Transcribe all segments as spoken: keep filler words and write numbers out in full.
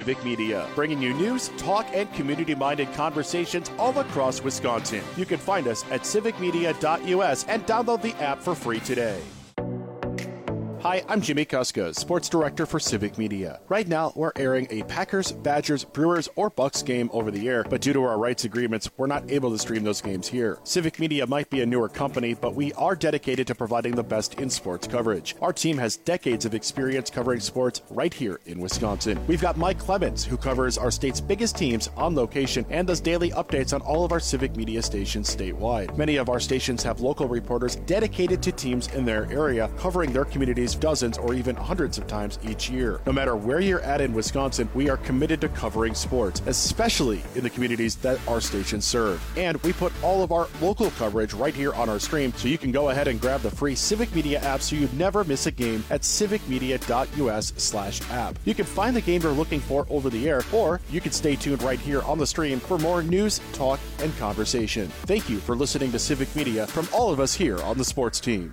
Civic Media, bringing you news, talk, and community-minded conversations all across Wisconsin. You can find us at civic media dot u s and download the app for free today. Hi, I'm Jimmy Kuska, Sports Director for Civic Media. Right now, we're airing a Packers, Badgers, Brewers, or Bucks game over the air, but due to our rights agreements, we're not able to stream those games here. Civic Media might be a newer company, but we are dedicated to providing the best in sports coverage. Our team has decades of experience covering sports right here in Wisconsin. We've got Mike Clemens, who covers our state's biggest teams on location and does daily updates on all of our Civic Media stations statewide. Many of our stations have local reporters dedicated to teams in their area, covering their communities dozens or even hundreds of times each year. No matter where you're at in Wisconsin, we are committed to covering sports, especially in the communities that our stations serve. And we put all of our local coverage right here on our stream, so you can go ahead and grab the free Civic Media app so you never miss a game at civic media dot u s slash app. You can find the game you're looking for over the air, or you can stay tuned right here on the stream for more news, talk, and conversation. Thank you for listening to Civic Media from all of us here on the sports team.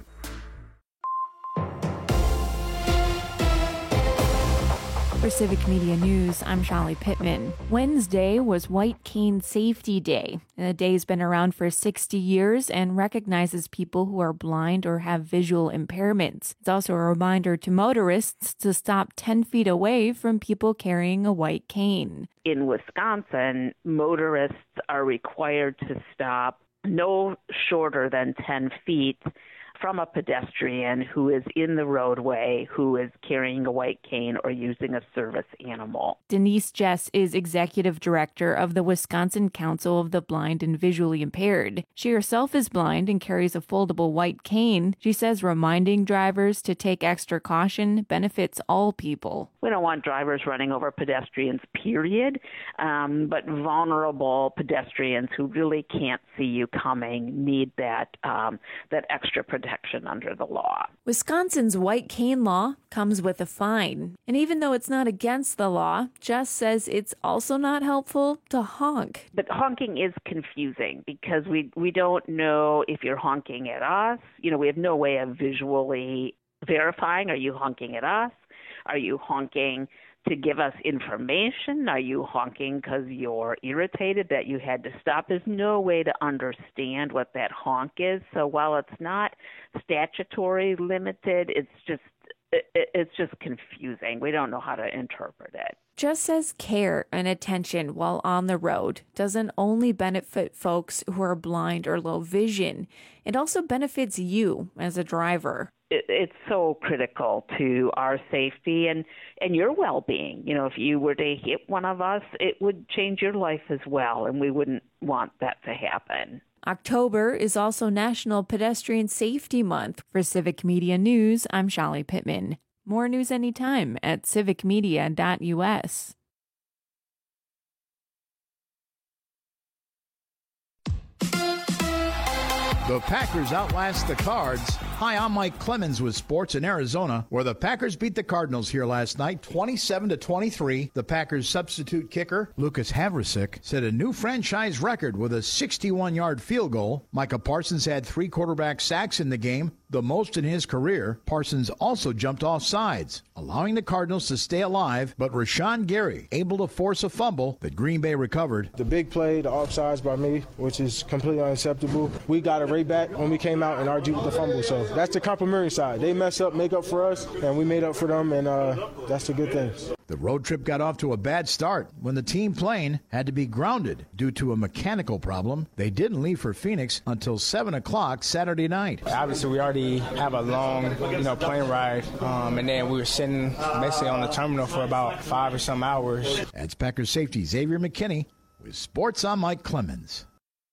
For Civic Media News, I'm Sholly Pittman. Wednesday was White Cane Safety Day. The day's been around for sixty years and recognizes people who are blind or have visual impairments. It's also a reminder to motorists to stop ten feet away from people carrying a white cane. In Wisconsin, motorists are required to stop no shorter than ten feet from a pedestrian who is in the roadway, who is carrying a white cane or using a service animal. Denise Jess is executive director of the Wisconsin Council of the Blind and Visually Impaired. She herself is blind and carries a foldable white cane. She says reminding drivers to take extra caution benefits all people. We don't want drivers running over pedestrians, period, um, but vulnerable pedestrians who really can't see you coming need that um, that extra protection under the law. Wisconsin's white cane law comes with a fine. And even though it's not against the law, Jess says it's also not helpful to honk. But honking is confusing because we, we don't know if you're honking at us. You know, we have no way of visually verifying. Are you honking at us? Are you honking to give us information? Are you honking because you're irritated that you had to stop? There's no way to understand what that honk is. So while it's not statutory limited, it's just it, it's just confusing. We don't know how to interpret it. Just says care and attention while on the road doesn't only benefit folks who are blind or low vision. It also benefits you as a driver. It's so critical to our safety and, and your well-being. You know, if you were to hit one of us, it would change your life as well, and we wouldn't want that to happen. October is also National Pedestrian Safety Month. For Civic Media News, I'm Sholly Pittman. More news anytime at civic media dot u s. The Packers outlast the Cards. Hi, I'm Mike Clemens with Sports in Arizona, where the Packers beat the Cardinals here last night, twenty-seven to twenty-three. The Packers' substitute kicker, Lucas Havrasik, set a new franchise record with a sixty-one-yard field goal. Micah Parsons had three quarterback sacks in the game, the most in his career. Parsons also jumped off sides, allowing the Cardinals to stay alive, but Rashawn Gary able to force a fumble that Green Bay recovered. The big play, the offsides by me, which is completely unacceptable. We got it right back when we came out and argued with the fumble. So that's the complimentary side. They mess up, make up for us, and we made up for them, and uh, that's the good things. The road trip got off to a bad start when the team plane had to be grounded due to a mechanical problem. They didn't leave for Phoenix until seven o'clock Saturday night. Obviously, we already have a long, you know, plane ride, um, and then we were sitting basically on the terminal for about five or some hours. That's Packers safety Xavier McKinney with Sports. I'm Mike Clemens.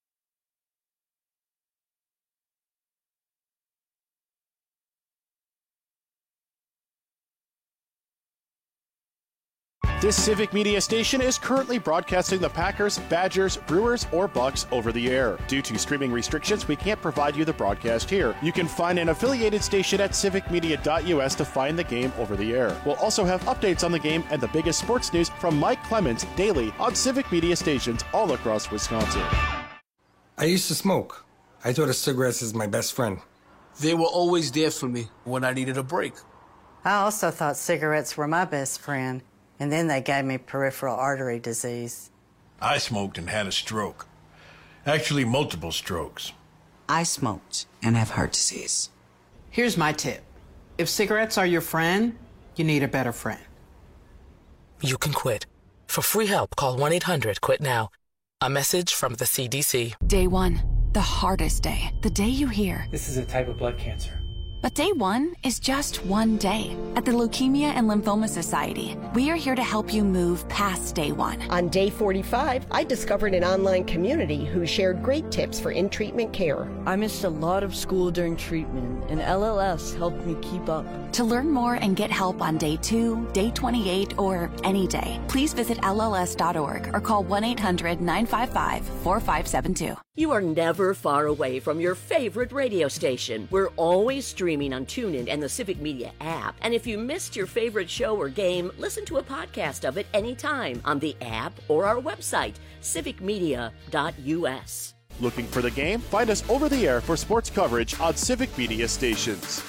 This Civic Media station is currently broadcasting the Packers, Badgers, Brewers, or Bucks over the air. Due to streaming restrictions, we can't provide you the broadcast here. You can find an affiliated station at civic media dot u s to find the game over the air. We'll also have updates on the game and the biggest sports news from Mike Clemens daily on Civic Media stations all across Wisconsin. I used to smoke. I thought of cigarettes as my best friend. They were always there for me when I needed a break. I also thought cigarettes were my best friend and then they gave me peripheral artery disease. I smoked and had a stroke. Actually, multiple strokes. I smoked and have heart disease. Here's my tip. If cigarettes are your friend, you need a better friend. You can quit. For free help, call one eight hundred quit now. A message from the C D C. Day one, the hardest day. The day you hear, this is a type of blood cancer. But day one is just one day. At the Leukemia and Lymphoma Society, we are here to help you move past day one. On day forty-five, I discovered an online community who shared great tips for in-treatment care. I missed a lot of school during treatment, and L L S helped me keep up. To learn more and get help on day two, day twenty-eight, or any day, please visit L L S dot org or call one eight hundred nine five five four five seven two. You are never far away from your favorite radio station. We're always streaming on TuneIn and the Civic Media app. And if you missed your favorite show or game, listen to a podcast of it anytime on the app or our website, civic media dot U S. Looking for the game? Find us over the air for sports coverage on Civic Media stations.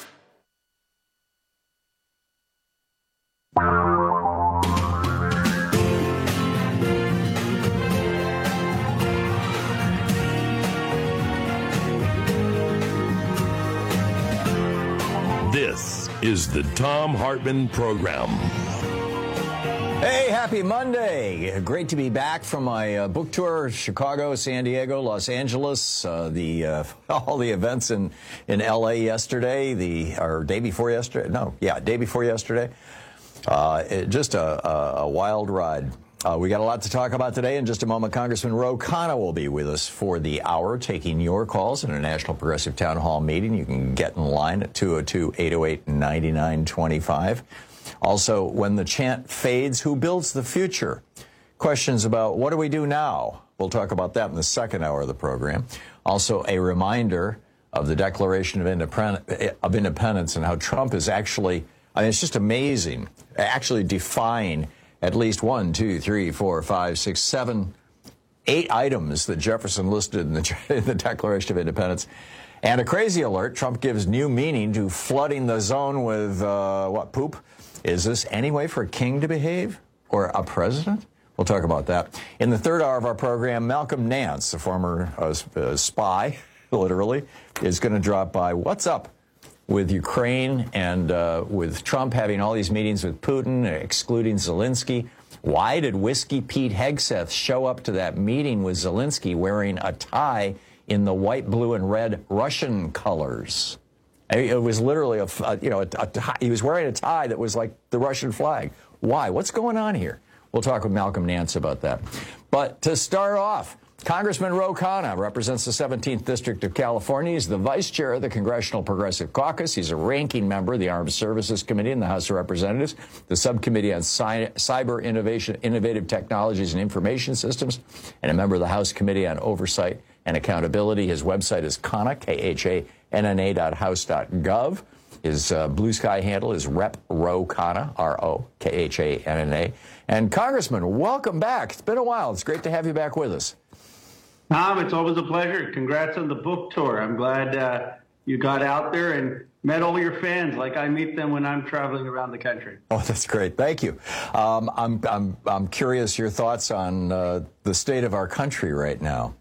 This is the Thom Hartmann Program. Hey, happy Monday. Great to be back from my uh, book tour, Chicago, San Diego, Los Angeles, uh, the uh, all the events in, in L A yesterday, the or day before yesterday. No, yeah, day before yesterday. Uh, it, just a, a, a wild ride. Uh, we got a lot to talk about today. In just a moment, Congressman Ro Khanna will be with us for the hour, taking your calls in a National Progressive Town Hall meeting. You can get in line at two oh two, eight oh eight, nine nine two five. Also, when the chant fades, who builds the future? Questions about what do we do now? We'll talk about that in the second hour of the program. Also, a reminder of the Declaration of Independ- of Independence and how Trump is actually, I mean, it's just amazing, actually define at least one, two, three, four, five, six, seven, eight items that Jefferson listed in the, in the Declaration of Independence. And a crazy alert, Trump gives new meaning to flooding the zone with, uh, what, poop? Is this any way for a king to behave? Or a president? We'll talk about that. In the third hour of our program, Malcolm Nance, a former uh, uh, spy, literally, is going to drop by. What's up with Ukraine and uh, with Trump having all these meetings with Putin, excluding Zelensky? Why did Whiskey Pete Hegseth show up to that meeting with Zelensky wearing a tie in the white, blue, and red Russian colors? It was literally a, a you know, a, a, he was wearing a tie that was like the Russian flag. Why? What's going on here? We'll talk with Malcolm Nance about that. But to start off, Congressman Ro Khanna represents the seventeenth District of California. He's the vice chair of the Congressional Progressive Caucus. He's a ranking member of the Armed Services Committee in the House of Representatives, the Subcommittee on Cy- Cyber Innovation, Innovative Technologies and Information Systems, and a member of the House Committee on Oversight and Accountability. His website is Khanna, K H A N N A dot house dot gov. His uh, Blue Sky handle is Rep Ro Khanna, R O K H A N N A. And Congressman, welcome back. It's been a while. It's great to have you back with us. Tom, it's always a pleasure. Congrats on the book tour. I'm glad uh, you got out there and met all your fans like I meet them when I'm traveling around the country. Oh, that's great. Thank you. Um, I'm, I'm, I'm curious your thoughts on uh, the state of our country right now.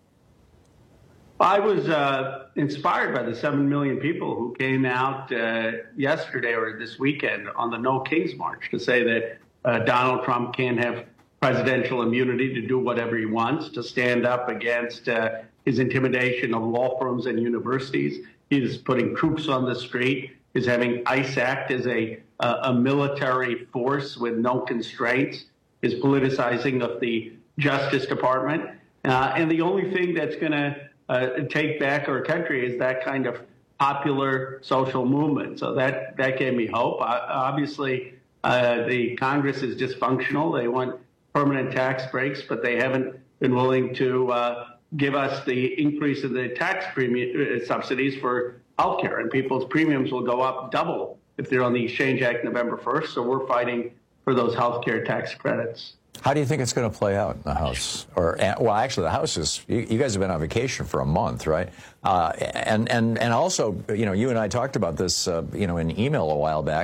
I was uh, inspired by the seven million people who came out uh, yesterday or this weekend on the No Kings March to say that uh, Donald Trump can't have presidential immunity to do whatever he wants, to stand up against uh, his intimidation of law firms and universities. He's putting troops on the street. He's having ICE act as a, uh, a military force with no constraints. His politicizing of the Justice Department. Uh, and the only thing that's going to Uh, take back our country is that kind of popular social movement. So that, that gave me hope. Uh, obviously, uh, the Congress is dysfunctional. They want permanent tax breaks, but they haven't been willing to uh, give us the increase in the tax premium uh, subsidies for healthcare. And people's premiums will go up double if they're on the Exchange Act November first. So we're fighting for those healthcare tax credits. How do you think it's going to play out in the House? Or, well, actually, the House is, you, you guys have been on vacation for a month, right? Uh, and, and, and also, you know, you and I talked about this, uh, you know, in email a while back.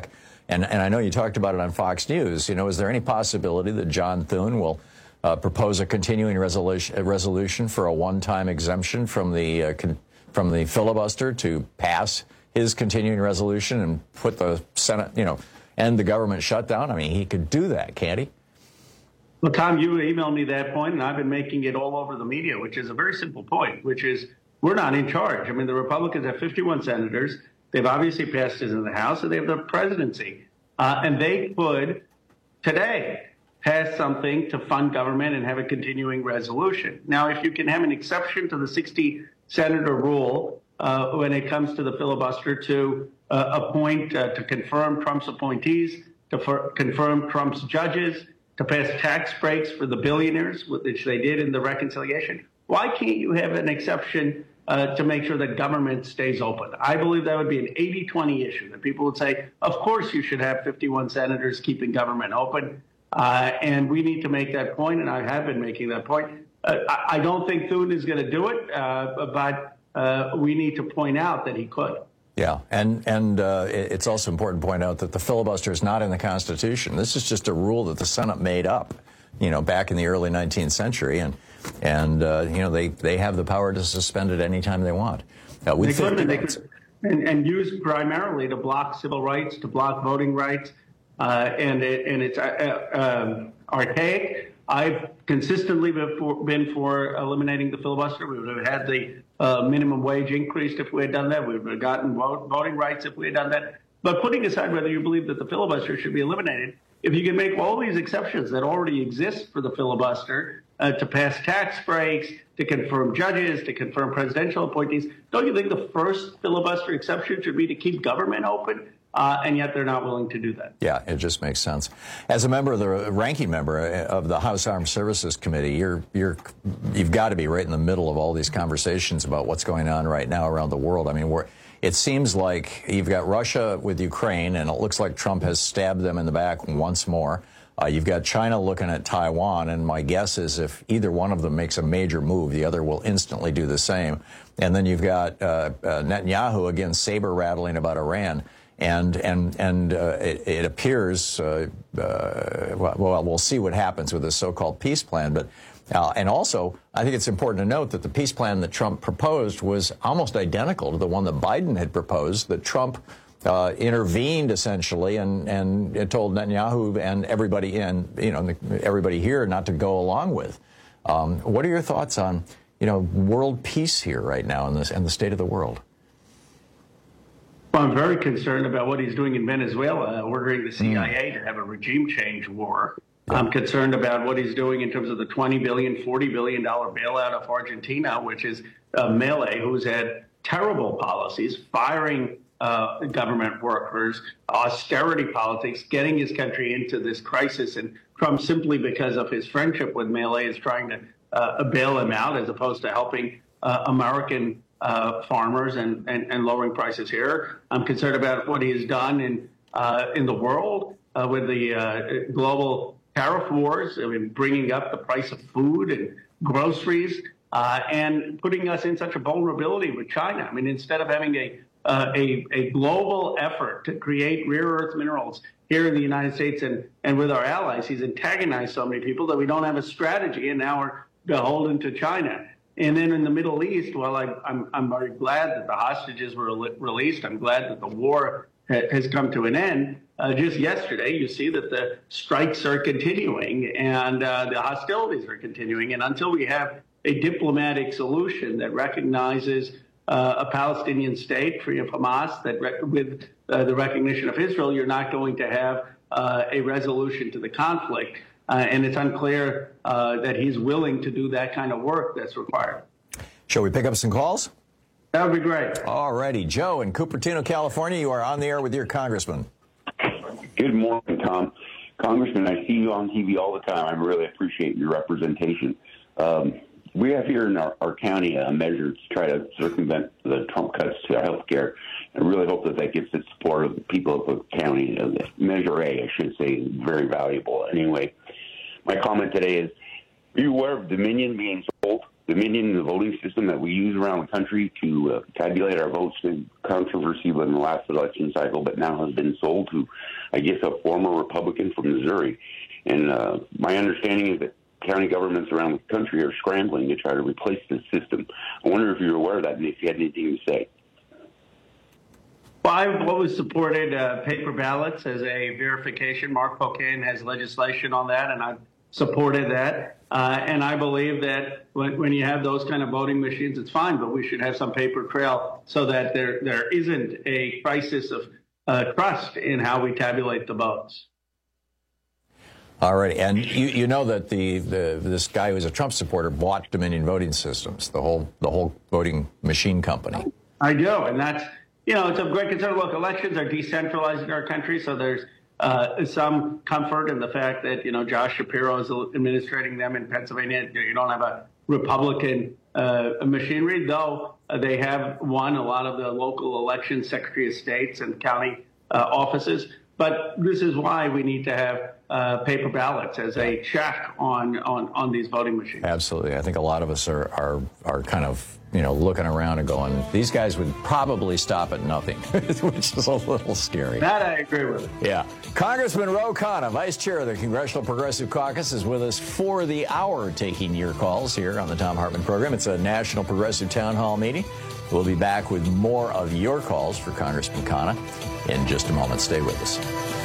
And, and I know you talked about it on Fox News. You know, is there any possibility that John Thune will uh, propose a continuing resolution, a resolution for a one-time exemption from the uh, con from the filibuster to pass his continuing resolution and put the Senate, you know, end the government shutdown? I mean, he could do that, can't he? Well, Tom, you emailed me that point, and I've been making it all over the media, which is a very simple point, which is we're not in charge. I mean, the Republicans have fifty-one senators. They've obviously passed it in the House, and they have the presidency. Uh, and they could, today, pass something to fund government and have a continuing resolution. Now, if you can have an exception to the sixty senator rule uh, when it comes to the filibuster to uh, appoint, uh, to confirm Trump's appointees, to confirm Trump's judges, to pass tax breaks for the billionaires, which they did in the reconciliation, why can't you have an exception uh, to make sure that government stays open? I believe that would be an eighty twenty issue, that people would say, of course you should have fifty-one senators keeping government open. Uh, and we need to make that point, and I have been making that point. Uh, I, I don't think Thune is going to do it, uh, but uh, we need to point out that he could. Yeah, and, and uh, it's also important to point out that the filibuster is not in the Constitution. This is just a rule that the Senate made up, you know, back in the early nineteenth century, and, and uh, you know, they, they have the power to suspend it any time they want. Uh, they could, and, they could and, and use primarily to block civil rights, to block voting rights, uh, and, it, and it's uh, um, archaic. I've consistently been for, been for eliminating the filibuster. We would have had the uh, minimum wage increased if we had done that. We would have gotten vote, voting rights if we had done that. But putting aside whether you believe that the filibuster should be eliminated, if you can make all these exceptions that already exist for the filibuster uh, to pass tax breaks, to confirm judges, to confirm presidential appointees, don't you think the first filibuster exception should be to keep government open? Uh, and yet they're not willing to do that. Yeah, it just makes sense. As a member of the ranking member of the House Armed Services Committee, you're you're you've got to be right in the middle of all these conversations about what's going on right now around the world. I mean, we're, it seems like you've got Russia with Ukraine, and it looks like Trump has stabbed them in the back once more. Uh, you've got China looking at Taiwan, and my guess is if either one of them makes a major move, the other will instantly do the same. And then you've got uh, uh, Netanyahu again saber rattling about Iran. And and and uh, it, it appears, uh, uh, well, we'll see what happens with this so-called peace plan. But uh, and also, I think it's important to note that the peace plan that Trump proposed was almost identical to the one that Biden had proposed. That Trump uh, intervened essentially and and told Netanyahu and everybody and you know everybody here not to go along with. Um, what are your thoughts on you know world peace here right now in this and the state of the world? Well, I'm very concerned about what he's doing in Venezuela, ordering the C I A to have a regime change war. I'm concerned about what he's doing in terms of the twenty billion dollars, forty billion dollars bailout of Argentina, which is uh, Milei, who's had terrible policies, firing uh, government workers, austerity politics, getting his country into this crisis. And Trump, simply because of his friendship with Milei, is trying to uh, bail him out as opposed to helping uh, American Uh, farmers and, and, and lowering prices here. I'm concerned about what he has done in uh, in the world uh, with the uh, global tariff wars. I mean, bringing up the price of food and groceries uh, and putting us in such a vulnerability with China. I mean, instead of having a uh, a, a global effort to create rare earth minerals here in the United States and, and with our allies, he's antagonized so many people that we don't have a strategy, and now we're beholden to China. And then in the Middle East, well, I, I'm, I'm very glad that the hostages were released. I'm glad that the war ha has come to an end. Uh, just yesterday, you see that the strikes are continuing and uh, the hostilities are continuing. And until we have a diplomatic solution that recognizes uh, a Palestinian state free of Hamas, that re with uh, the recognition of Israel, you're not going to have uh, a resolution to the conflict. Uh, and it's unclear uh, that he's willing to do that kind of work that's required. Shall we pick up some calls? That would be great. All righty. Joe in Cupertino, California, you are on the air with your congressman. Good morning, Tom. Congressman, I see you on T V all the time. I really appreciate your representation. Um, we have here in our, our county a measure to try to circumvent the Trump cuts to health care. I really hope that that gets the support of the people of the county. Measure A, I should say, is very valuable. Anyway, my comment today is, are you aware of Dominion being sold Dominion, the voting system that we use around the country to uh, tabulate our votes, is controversy in the last election cycle, but now has been sold to, I guess, a former Republican from Missouri. And uh, my understanding is that county governments around the country are scrambling to try to replace this system. I wonder if you're aware of that and if you had anything to say. Well, I've always supported uh, paper ballots as a verification. Mark Pocan has legislation on that, and I've supported that. Uh, and I believe that when, when you have those kind of voting machines, it's fine, but we should have some paper trail so that there there isn't a crisis of uh, trust in how we tabulate the votes. All right, and you, you know that the, the this guy who's a Trump supporter bought Dominion Voting Systems, the whole the whole voting machine company. I do, and that's, you know, it's of great concern. Look, elections are decentralized in our country, so there's uh, some comfort in the fact that, you know, Josh Shapiro is administrating them in Pennsylvania. You don't have a Republican uh, machinery, though uh, they have won a lot of the local election Secretary of States and county uh, offices. But this is why we need to have uh, paper ballots as a check on, on, on these voting machines. Absolutely. I think a lot of us are, are, are kind of, you know, looking around and going, these guys would probably stop at nothing, which is a little scary. That I agree with. Yeah. Congressman Ro Khanna, Vice Chair of the Congressional Progressive Caucus, is with us for the hour, taking your calls here on the Thom Hartmann program. It's a National Progressive Town Hall meeting. We'll be back with more of your calls for Congressman Khanna in just a moment. Stay with us.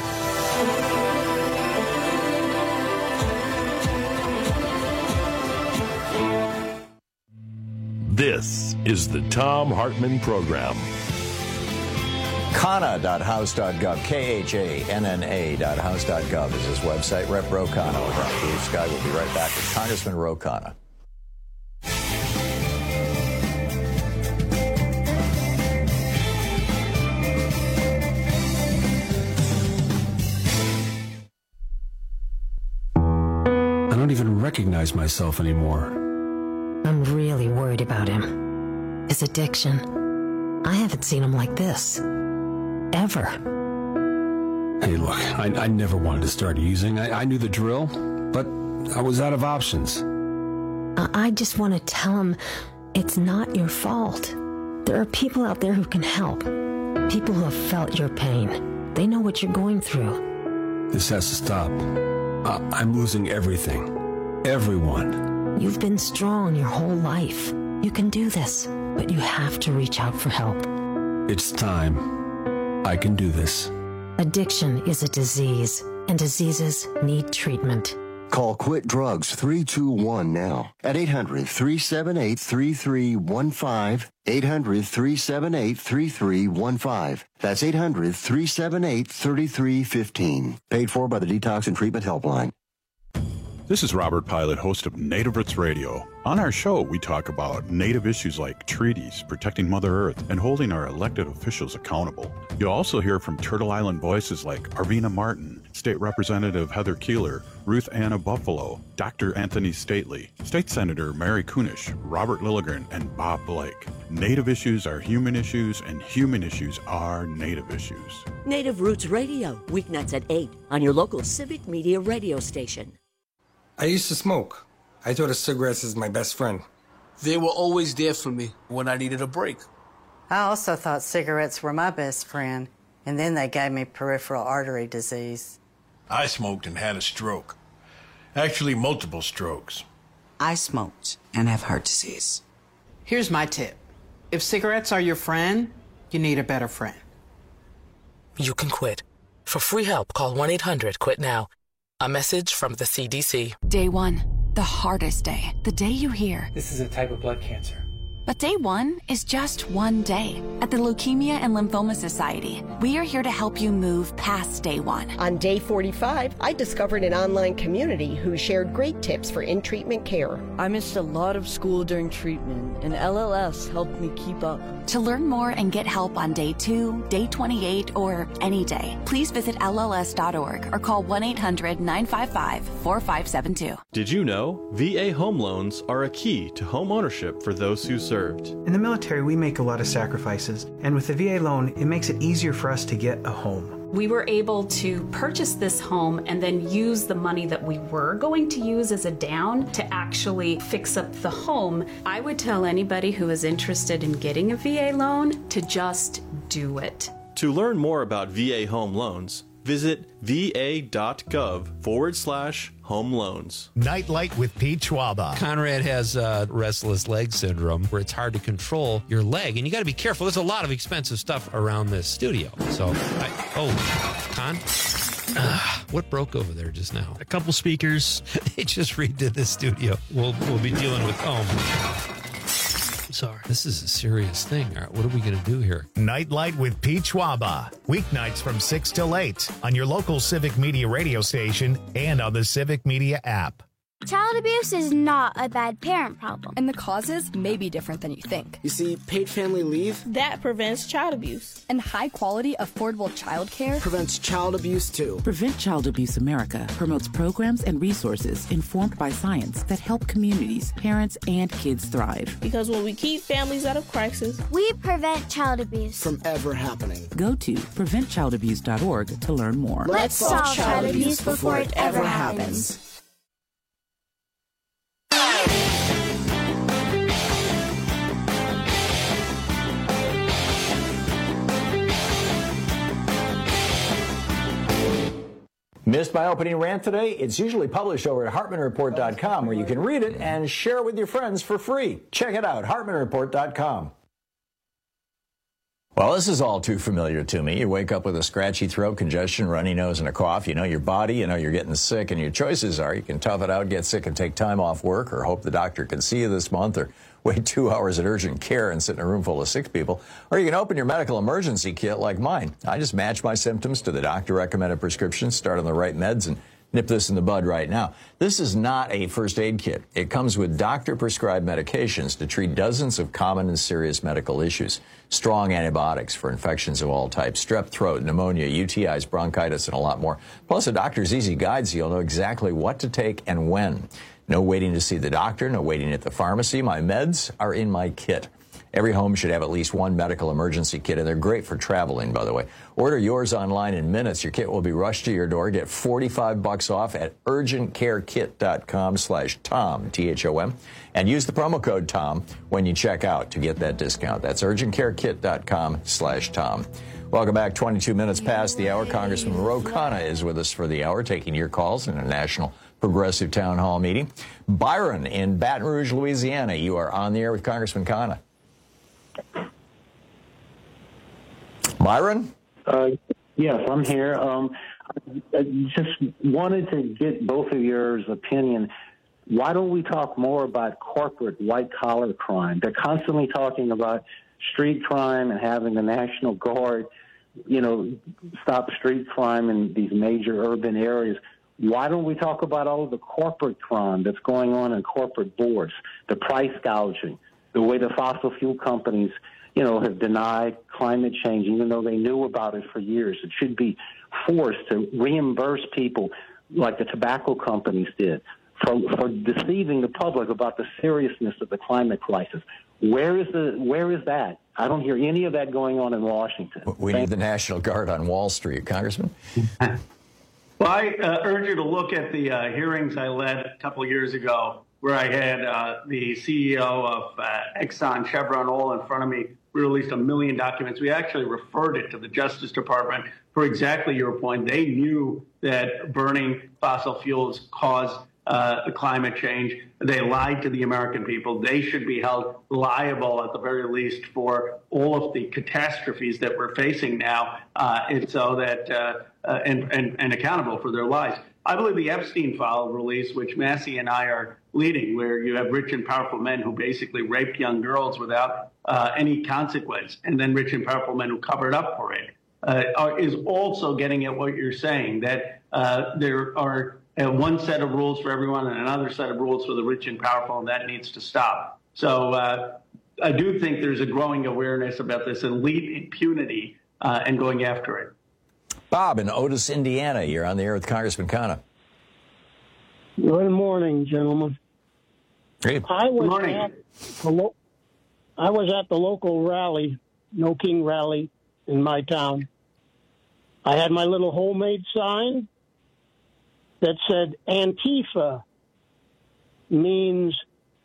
This is the Thom Hartmann Program. Khanna dot house dot gov, K H A N N A dot house dot gov is his website. Rep Ro Khanna over on Blue Sky. We'll be right back with Congressman Ro Khanna. I don't even recognize myself anymore. I'm really worried about him. His addiction. I haven't seen him like this. Ever. Hey, look, I, I never wanted to start using. I, I knew the drill, but I was out of options. I, I just want to tell him it's not your fault. There are people out there who can help. People who have felt your pain. They know what you're going through. This has to stop. I, I'm losing everything. Everyone. You've been strong your whole life. You can do this, but you have to reach out for help. It's time. I can do this. Addiction is a disease, and diseases need treatment. Call Quit Drugs three two one now at eight hundred, three seven eight, three three one five, eight hundred, three seven eight, three three one five. That's eight hundred, three seven eight, three three one five. Paid for by the Detox and Treatment Helpline. This is Robert Pilot, host of Native Roots Radio. On our show, we talk about Native issues like treaties, protecting Mother Earth, and holding our elected officials accountable. You'll also hear from Turtle Island voices like Arvina Martin, State Representative Heather Keeler, Ruth Anna Buffalo, Doctor Anthony Stately, State Senator Mary Kunish, Robert Lilligren, and Bob Blake. Native issues are human issues, and human issues are Native issues. Native Roots Radio, weeknights at eight on your local Civic Media radio station. I used to smoke. I thought of cigarettes as my best friend. They were always there for me when I needed a break. I also thought cigarettes were my best friend, and then they gave me peripheral artery disease. I smoked and had a stroke. Actually, multiple strokes. I smoked and have heart disease. Here's my tip. If cigarettes are your friend, you need a better friend. You can quit. For free help, call one eight hundred quit now. A message from the C D C. Day one, the hardest day. The day you hear, this is a type of blood cancer. But day one is just one day. At the Leukemia and Lymphoma Society, we are here to help you move past day one. On day forty-five, I discovered an online community who shared great tips for in-treatment care. I missed a lot of school during treatment, and L L S helped me keep up. To learn more and get help on day two, day twenty-eight, or any day, please visit L L S dot org or call one eight hundred nine five five four five seven two. Did you know V A home loans are a key to home ownership for those who serve? In the military, we make a lot of sacrifices, and with the V A loan, it makes it easier for us to get a home. We were able to purchase this home and then use the money that we were going to use as a down to actually fix up the home. I would tell anybody who is interested in getting a V A loan to just do it. To learn more about V A home loans, visit va.gov forward slash home loans. Nightlight with Pete Schwaba. Conrad has uh, restless leg syndrome where it's hard to control your leg, and you got to be careful. There's a lot of expensive stuff around this studio. So, I, oh, Con, uh, what broke over there just now? A couple speakers. They just redid this studio. We'll we'll be dealing with home. Sorry. This is a serious thing. All right, what are we going to do here? Nightlight with Pete Schwaba. Weeknights from six till eight on your local Civic Media radio station and on the Civic Media app. Child abuse is not a bad parent problem. And the causes may be different than you think. You see, paid family leave, that prevents child abuse. And high-quality, affordable child care prevents child abuse, too. Prevent Child Abuse America promotes programs and resources informed by science that help communities, parents, and kids thrive. Because when we keep families out of crisis, we prevent child abuse from ever happening. Go to prevent child abuse dot org to learn more. Let's solve child abuse before it ever happens. Missed my opening rant today? It's usually published over at hartman report dot com, where you can read it and share it with your friends for free. Check it out, hartman report dot com. Well, this is all too familiar to me. You wake up with a scratchy throat, congestion, runny nose, and a cough. You know your body, you know you're getting sick, and your choices are you can tough it out, get sick, and take time off work, or hope the doctor can see you this month, or wait two hours at urgent care and sit in a room full of sick people, or you can open your medical emergency kit like mine. I just match my symptoms to the doctor-recommended prescription, start on the right meds, and nip this in the bud right now. This is not a first aid kit. It comes with doctor-prescribed medications to treat dozens of common and serious medical issues. Strong antibiotics for infections of all types, strep throat, pneumonia, U T Is, bronchitis, and a lot more. Plus a doctor's easy guide so you'll know exactly what to take and when. No waiting to see the doctor, no waiting at the pharmacy. My meds are in my kit. Every home should have at least one medical emergency kit, and they're great for traveling, by the way. Order yours online in minutes. Your kit will be rushed to your door. Get forty-five bucks off at urgent care kit dot com slash Tom, T H O M, and use the promo code Tom when you check out to get that discount. That's urgent care kit dot com slash Tom. Welcome back. twenty-two minutes past the hour. Congressman Ro Khanna is with us for the hour, taking your calls in a national progressive town hall meeting. Byron in Baton Rouge, Louisiana, you are on the air with Congressman Khanna. Byron? Uh, yes, I'm here. Um, I just wanted to get both of yours opinion. Why don't we talk more about corporate white-collar crime? They're constantly talking about street crime and having the National Guard, you know, stop street crime in these major urban areas. Why don't we talk about all of the corporate crime that's going on in corporate boards, the price gouging, the way the fossil fuel companies, you know, have denied climate change, even though they knew about it for years. It should be forced to reimburse people like the tobacco companies did for, for deceiving the public about the seriousness of the climate crisis. Where is the where is that? I don't hear any of that going on in Washington. We Thank need the National Guard on Wall Street, Congressman. Well, I uh, urge you to look at the uh, hearings I led a couple of years ago, where I had uh, the C E O of uh, Exxon, Chevron, all in front of me. We released a million documents. We actually referred it to the Justice Department for exactly your point. They knew that burning fossil fuels caused uh, climate change. They lied to the American people. They should be held liable, at the very least, for all of the catastrophes that we're facing now, uh, and so that uh, uh, and, and, and accountable for their lies. I believe the Epstein file release, which Massey and I are leading, where you have rich and powerful men who basically raped young girls without uh, any consequence, and then rich and powerful men who covered up for it, uh, are, is also getting at what you're saying, that uh, there are uh, one set of rules for everyone and another set of rules for the rich and powerful, and that needs to stop. So uh, I do think there's a growing awareness about this elite impunity uh, and going after it. Bob in Otis, Indiana, you're on the air with Congressman Khanna. Good morning, gentlemen. Hey. I was Good morning. at the lo- I was at the local rally, No King rally in my town, I had my little homemade sign that said Antifa means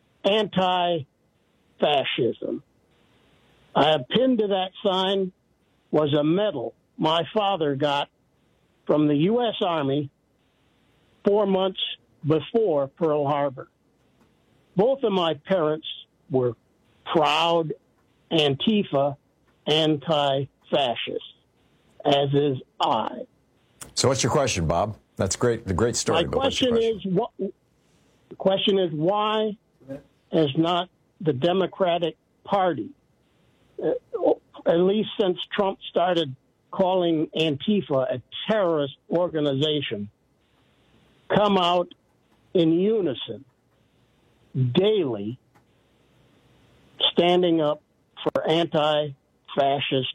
anti-fascism. I had pinned to that sign was a medal my father got from the U S Army four months before Pearl Harbor. Both of my parents were proud Antifa anti-fascists, as is I. So what's your question, Bob? That's great. The great story. My question, question is, what, the question is, why has not the Democratic Party, uh, at least since Trump started calling Antifa a terrorist organization, come out in unison daily, standing up for anti-fascist,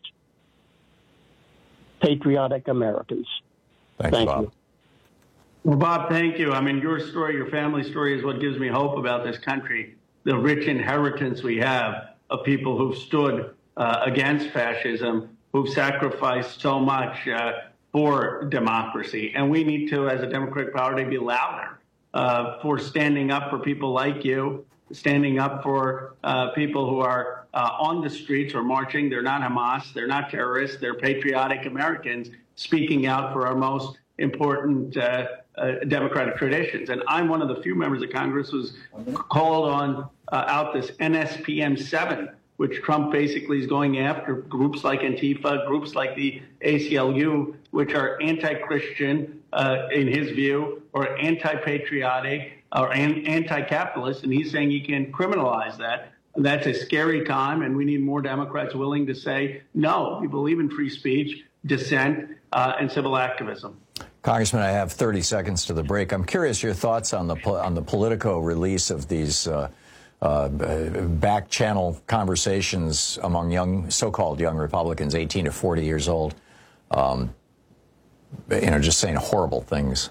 patriotic Americans? Thanks, Thank Bob. you. Well, Bob, thank you. I mean, your story, your family story is what gives me hope about this country, the rich inheritance we have of people who've stood uh, against fascism, who've sacrificed so much uh, for democracy. And we need to, as a Democratic Party, be louder uh, for standing up for people like you, standing up for uh, people who are uh, on the streets or marching. They're not Hamas. They're not terrorists. They're patriotic Americans speaking out for our most important uh, uh, democratic traditions. And I'm one of the few members of Congress who's called on uh, out this N S P M seven, which Trump basically is going after groups like Antifa, groups like the A C L U, which are anti-Christian uh, in his view, or anti-patriotic, or an- anti-capitalist. And he's saying he can criminalize that. And that's a scary time, and we need more Democrats willing to say, no, we believe in free speech, dissent, uh, and civil activism. Congressman, I have thirty seconds to the break. I'm curious your thoughts on the on the Politico release of these uh, uh, back channel conversations among young, so-called young Republicans, eighteen to forty years old. Um, you know, just saying horrible things.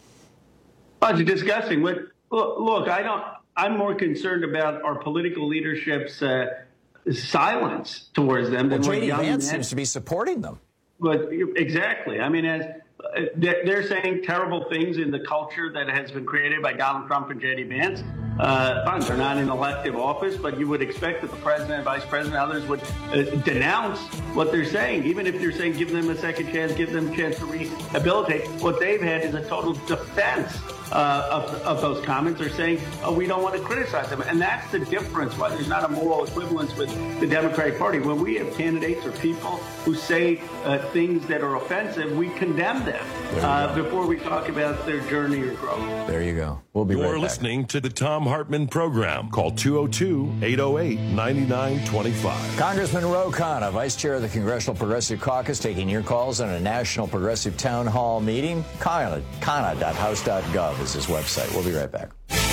Oh, it's disgusting. But look, look, I don't. I'm more concerned about our political leadership's uh, silence towards them. Well, than J D young Vance men. seems to be supporting them. But exactly. I mean, as uh, they're saying terrible things in the culture that has been created by Donald Trump and J D Vance. Uh, fine, they're not in elective office, but you would expect that the president, vice president, others would uh, denounce what they're saying, even if they're saying give them a second chance, give them a chance to rehabilitate. What they've had is a total defense uh, of, of those comments. They're saying, oh, we don't want to criticize them. And that's the difference, why there's not a moral equivalence with the Democratic Party. When we have candidates or people who say uh, things that are offensive, we condemn them uh, before we talk about their journey or growth. There you go. We'll be You're right back. listening to the Tom Hartman program. Call two oh two, eight oh eight, nine nine two five. Congressman Ro Khanna, Vice Chair of the Congressional Progressive Caucus, taking your calls on a National Progressive Town Hall meeting. Khanna dot house dot gov is his website. We'll be right back.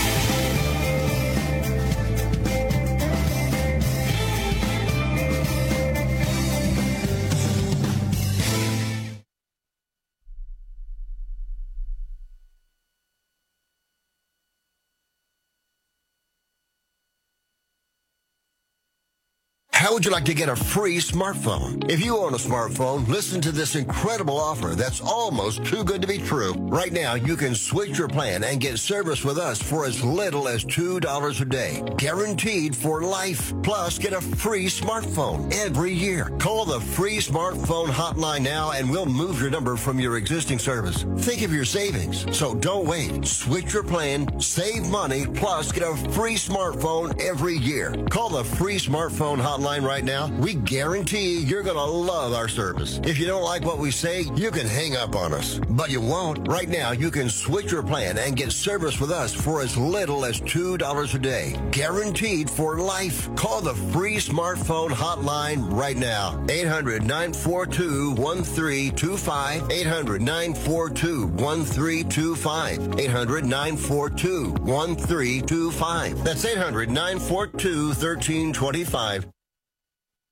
How would you like to get a free smartphone? If you own a smartphone, listen to this incredible offer that's almost too good to be true. Right now, you can switch your plan and get service with us for as little as two dollars a day. Guaranteed for life. Plus, get a free smartphone every year. Call the free smartphone hotline now and we'll move your number from your existing service. Think of your savings. So don't wait. Switch your plan, save money, plus get a free smartphone every year. Call the free smartphone hotline right now. We guarantee you're going to love our service. If you don't like what we say, you can hang up on us. But you won't. Right now, you can switch your plan and get service with us for as little as two dollars a day. Guaranteed for life. Call the free smartphone hotline right now. eight hundred, nine four two, one three two five. eight hundred, nine four two, one three two five. eight hundred, nine four two, one three two five. That's eight hundred, nine four two, one three two five.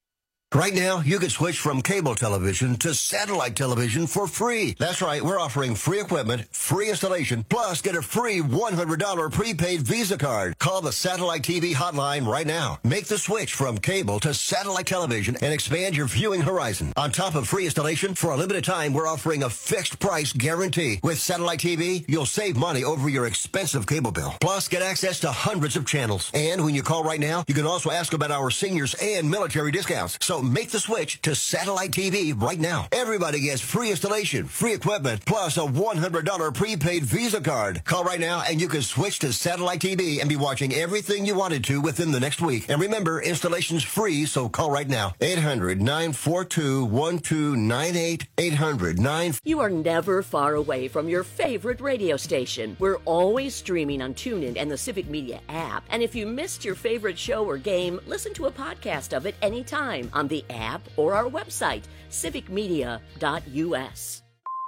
Right now, you can switch from cable television to satellite television for free. That's right, we're offering free equipment, free installation, plus get a free one hundred dollars prepaid Visa card. Call the Satellite T V hotline right now. Make the switch from cable to satellite television and expand your viewing horizon. On top of free installation, for a limited time, we're offering a fixed price guarantee. With Satellite T V, you'll save money over your expensive cable bill. Plus, get access to hundreds of channels. And when you call right now, you can also ask about our seniors and military discounts. So make the switch to Satellite T V right now. Everybody gets free installation, free equipment, plus a one hundred dollars prepaid Visa card. Call right now and you can switch to Satellite T V and be watching everything you wanted to within the next week. And remember, installation's free, so call right now. eight hundred, nine four two, one two nine eight. eight hundred, nine... You are never far away from your favorite radio station. We're always streaming on TuneIn and the Civic Media app. And if you missed your favorite show or game, listen to a podcast of it anytime on the app or our website, civic media dot u s.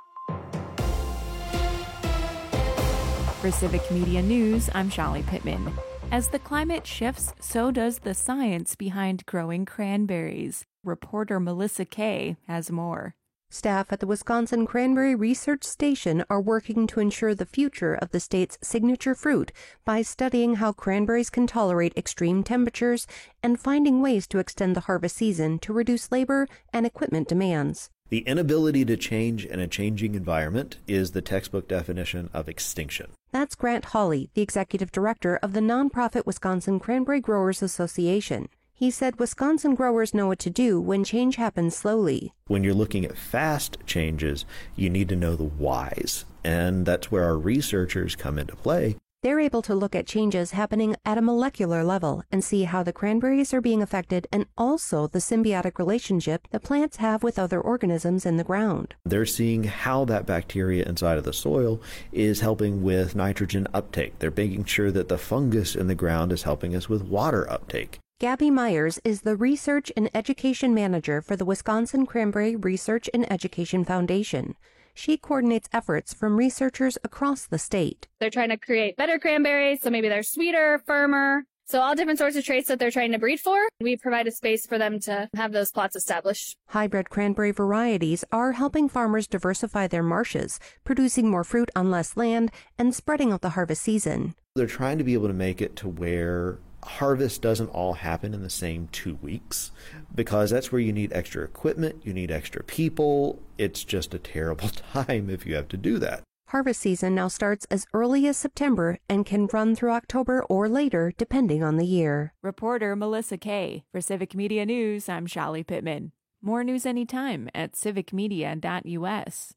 For Civic Media News, I'm Shali Pittman. As the climate shifts, so does the science behind growing cranberries. Reporter Melissa Kay has more. Staff at the Wisconsin Cranberry Research Station are working to ensure the future of the state's signature fruit by studying how cranberries can tolerate extreme temperatures and finding ways to extend the harvest season to reduce labor and equipment demands. The inability to change in a changing environment is the textbook definition of extinction. That's Grant Hawley, the executive director of the nonprofit Wisconsin Cranberry Growers Association. He said Wisconsin growers know what to do when change happens slowly. When you're looking at fast changes, you need to know the whys, and that's where our researchers come into play. They're able to look at changes happening at a molecular level and see how the cranberries are being affected and also the symbiotic relationship that plants have with other organisms in the ground. They're seeing how that bacteria inside of the soil is helping with nitrogen uptake. They're making sure that the fungus in the ground is helping us with water uptake. Gabby Myers is the Research and Education Manager for the Wisconsin Cranberry Research and Education Foundation. She coordinates efforts from researchers across the state. They're trying to create better cranberries, so maybe they're sweeter, firmer. So all different sorts of traits that they're trying to breed for. We provide a space for them to have those plots established. Hybrid cranberry varieties are helping farmers diversify their marshes, producing more fruit on less land and spreading out the harvest season. They're trying to be able to make it to where harvest doesn't all happen in the same two weeks because that's where you need extra equipment, you need extra people. It's just a terrible time if you have to do that. Harvest season now starts as early as September and can run through October or later, depending on the year. Reporter Melissa Kay. For Civic Media News, I'm Shali Pittman. More news anytime at civic media dot u s.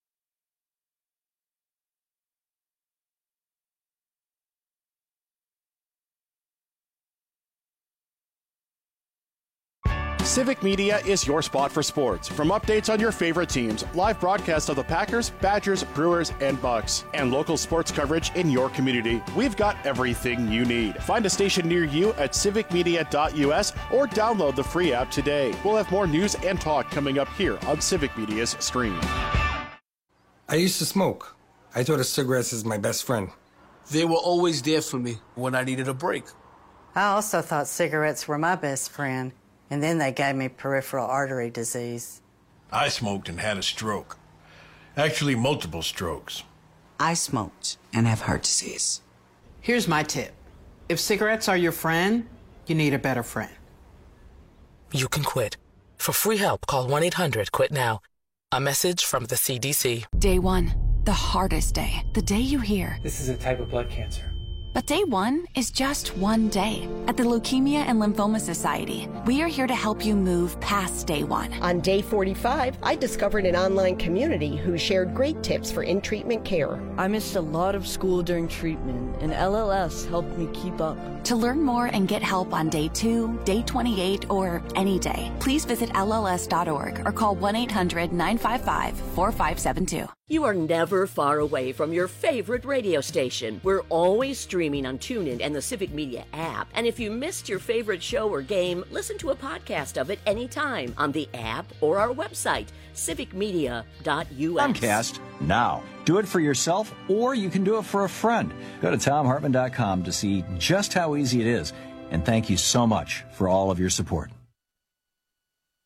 Civic Media is your spot for sports. From updates on your favorite teams, live broadcasts of the Packers, Badgers, Brewers, and Bucks, and local sports coverage in your community, we've got everything you need. Find a station near you at civic media dot u s or download the free app today. We'll have more news and talk coming up here on Civic Media's stream. I used to smoke. I thought of cigarettes as my best friend. They were always there for me when I needed a break. I also thought cigarettes were my best friend. And then they gave me peripheral artery disease. I smoked and had a stroke. Actually, multiple strokes. I smoked and have heart disease. Here's my tip. If cigarettes are your friend, you need a better friend. You can quit. For free help, call one eight hundred quit now. A message from the C D C. Day one, the hardest day. The day you hear, this is a type of blood cancer. But day one is just one day. At the Leukemia and Lymphoma Society, we are here to help you move past day one. On day forty-five, I discovered an online community who shared great tips for in-treatment care. I missed a lot of school during treatment, and L L S helped me keep up. To learn more and get help on day two, day twenty-eight, or any day, please visit L L S dot org or call one eight hundred nine five five four five seven two. You are never far away from your favorite radio station. We're always streaming on TuneIn and the Civic Media app. And if you missed your favorite show or game, listen to a podcast of it anytime on the app or our website, civic media dot u s. Comcast now. Do it for yourself, or you can do it for a friend. Go to tom hartman dot com to see just how easy it is. And thank you so much for all of your support.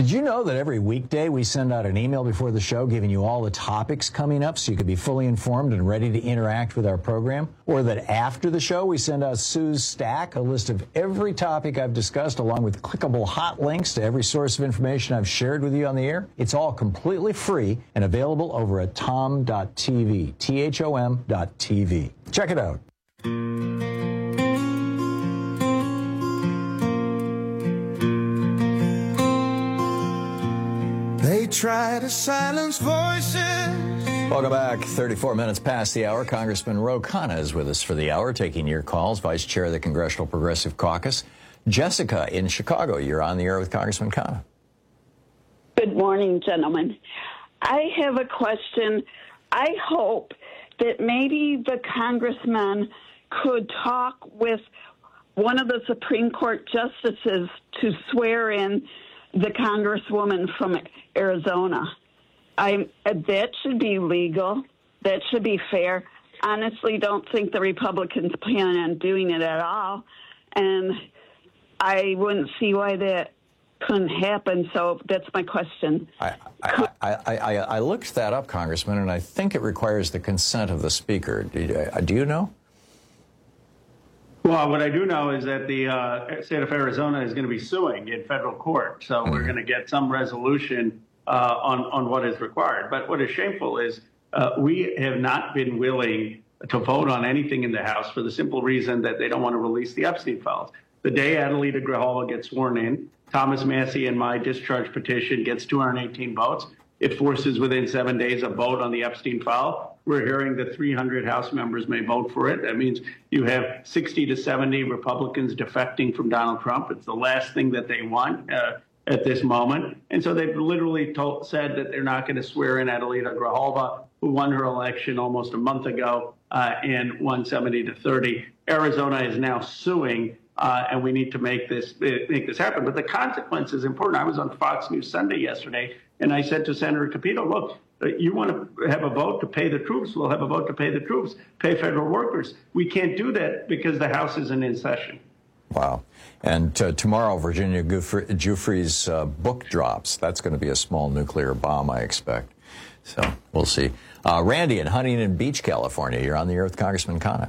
Did you know that every weekday we send out an email before the show giving you all the topics coming up so you can be fully informed and ready to interact with our program? Or that after the show we send out Sue's Stack, a list of every topic I've discussed along with clickable hot links to every source of information I've shared with you on the air? It's all completely free and available over at tom dot t v, T H O M dot T V. Check it out. They try to silence voices. Welcome back. thirty-four minutes past the hour. Congressman Ro Khanna is with us for the hour, taking your calls. Vice Chair of the Congressional Progressive Caucus. Jessica in Chicago, you're on the air with Congressman Khanna. Good morning, gentlemen. I have a question. I hope that maybe the congressman could talk with one of the Supreme Court justices to swear in the congresswoman from Arizona. I that should be legal. That should be fair. Honestly, don't think the Republicans plan on doing it at all, and I wouldn't see why that couldn't happen. So that's my question. I I, I, I, I looked that up, Congressman, and I think it requires the consent of the Speaker. Do you, do you know? Well, what I do know is that the uh, state of Arizona is going to be suing in federal court. So mm-hmm. we're going to get some resolution uh, on, on what is required. But what is shameful is uh, we have not been willing to vote on anything in the House for the simple reason that they don't want to release the Epstein files. The day Adelita Grijalva gets sworn in, Thomas Massie and my discharge petition gets two hundred eighteen votes. It forces within seven days a vote on the Epstein file. We're hearing that three hundred House members may vote for it. That means you have sixty to seventy Republicans defecting from Donald Trump. It's the last thing that they want uh, at this moment. And so they've literally told, said that they're not going to swear in Adelita Grijalva, who won her election almost a month ago uh, and won seventy to thirty. Arizona is now suing, uh, and we need to make this make this happen. But the consequence is important. I was on Fox News Sunday yesterday, and I said to Senator Capito, look, you want to have a vote to pay the troops, we'll have a vote to pay the troops, pay federal workers. We can't do that because the House isn't in session. Wow. And uh, tomorrow, Virginia Giuffre's uh, book drops. That's going to be a small nuclear bomb, I expect. So we'll see. Uh, Randy in Huntington Beach, California. You're on the air with Congressman Khanna.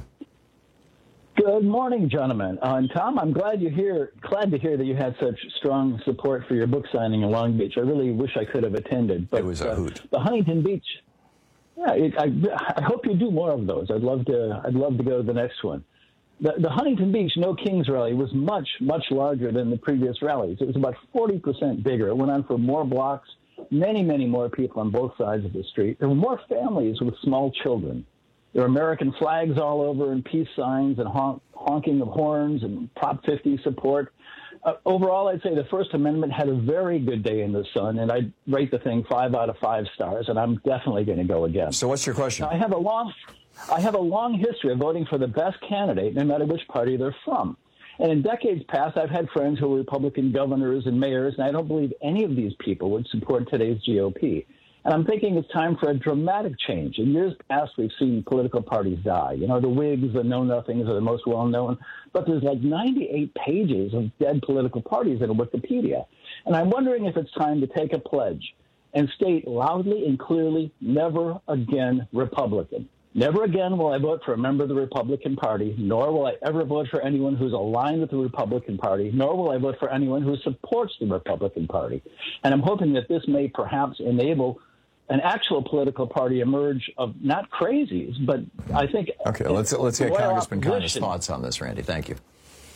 Good morning, gentlemen. Uh, and Tom, I'm glad you hear, glad to hear that you had such strong support for your book signing in Long Beach. I really wish I could have attended. But, it was a hoot. Uh, the Huntington Beach. Yeah, it, I, I hope you do more of those. I'd love to. I'd love to go to the next one. The, the Huntington Beach No Kings rally was much, much larger than the previous rallies. It was about forty percent bigger. It went on for more blocks, many, many more people on both sides of the street. There were more families with small children. There were American flags all over and peace signs and honk, honking of horns and Prop fifty support. Uh, overall, I'd say the First Amendment had a very good day in the sun, and I'd rate the thing five out of five stars, and I'm definitely going to go again. So what's your question? Now, I have a long... I have a long history of voting for the best candidate, no matter which party they're from. And in decades past, I've had friends who were Republican governors and mayors, and I don't believe any of these people would support today's G O P. And I'm thinking it's time for a dramatic change. In years past, we've seen political parties die. You know, the Whigs, the Know-Nothings are the most well-known, but there's like ninety-eight pages of dead political parties in Wikipedia. And I'm wondering if it's time to take a pledge and state loudly and clearly, never again Republican. Never again will I vote for a member of the Republican Party, nor will I ever vote for anyone who's aligned with the Republican Party, nor will I vote for anyone who supports the Republican Party. And I'm hoping that this may perhaps enable an actual political party emerge of not crazies, but I think... Okay, let's let's get Congressman opposition. Khanna's thoughts on this, Randy. Thank you.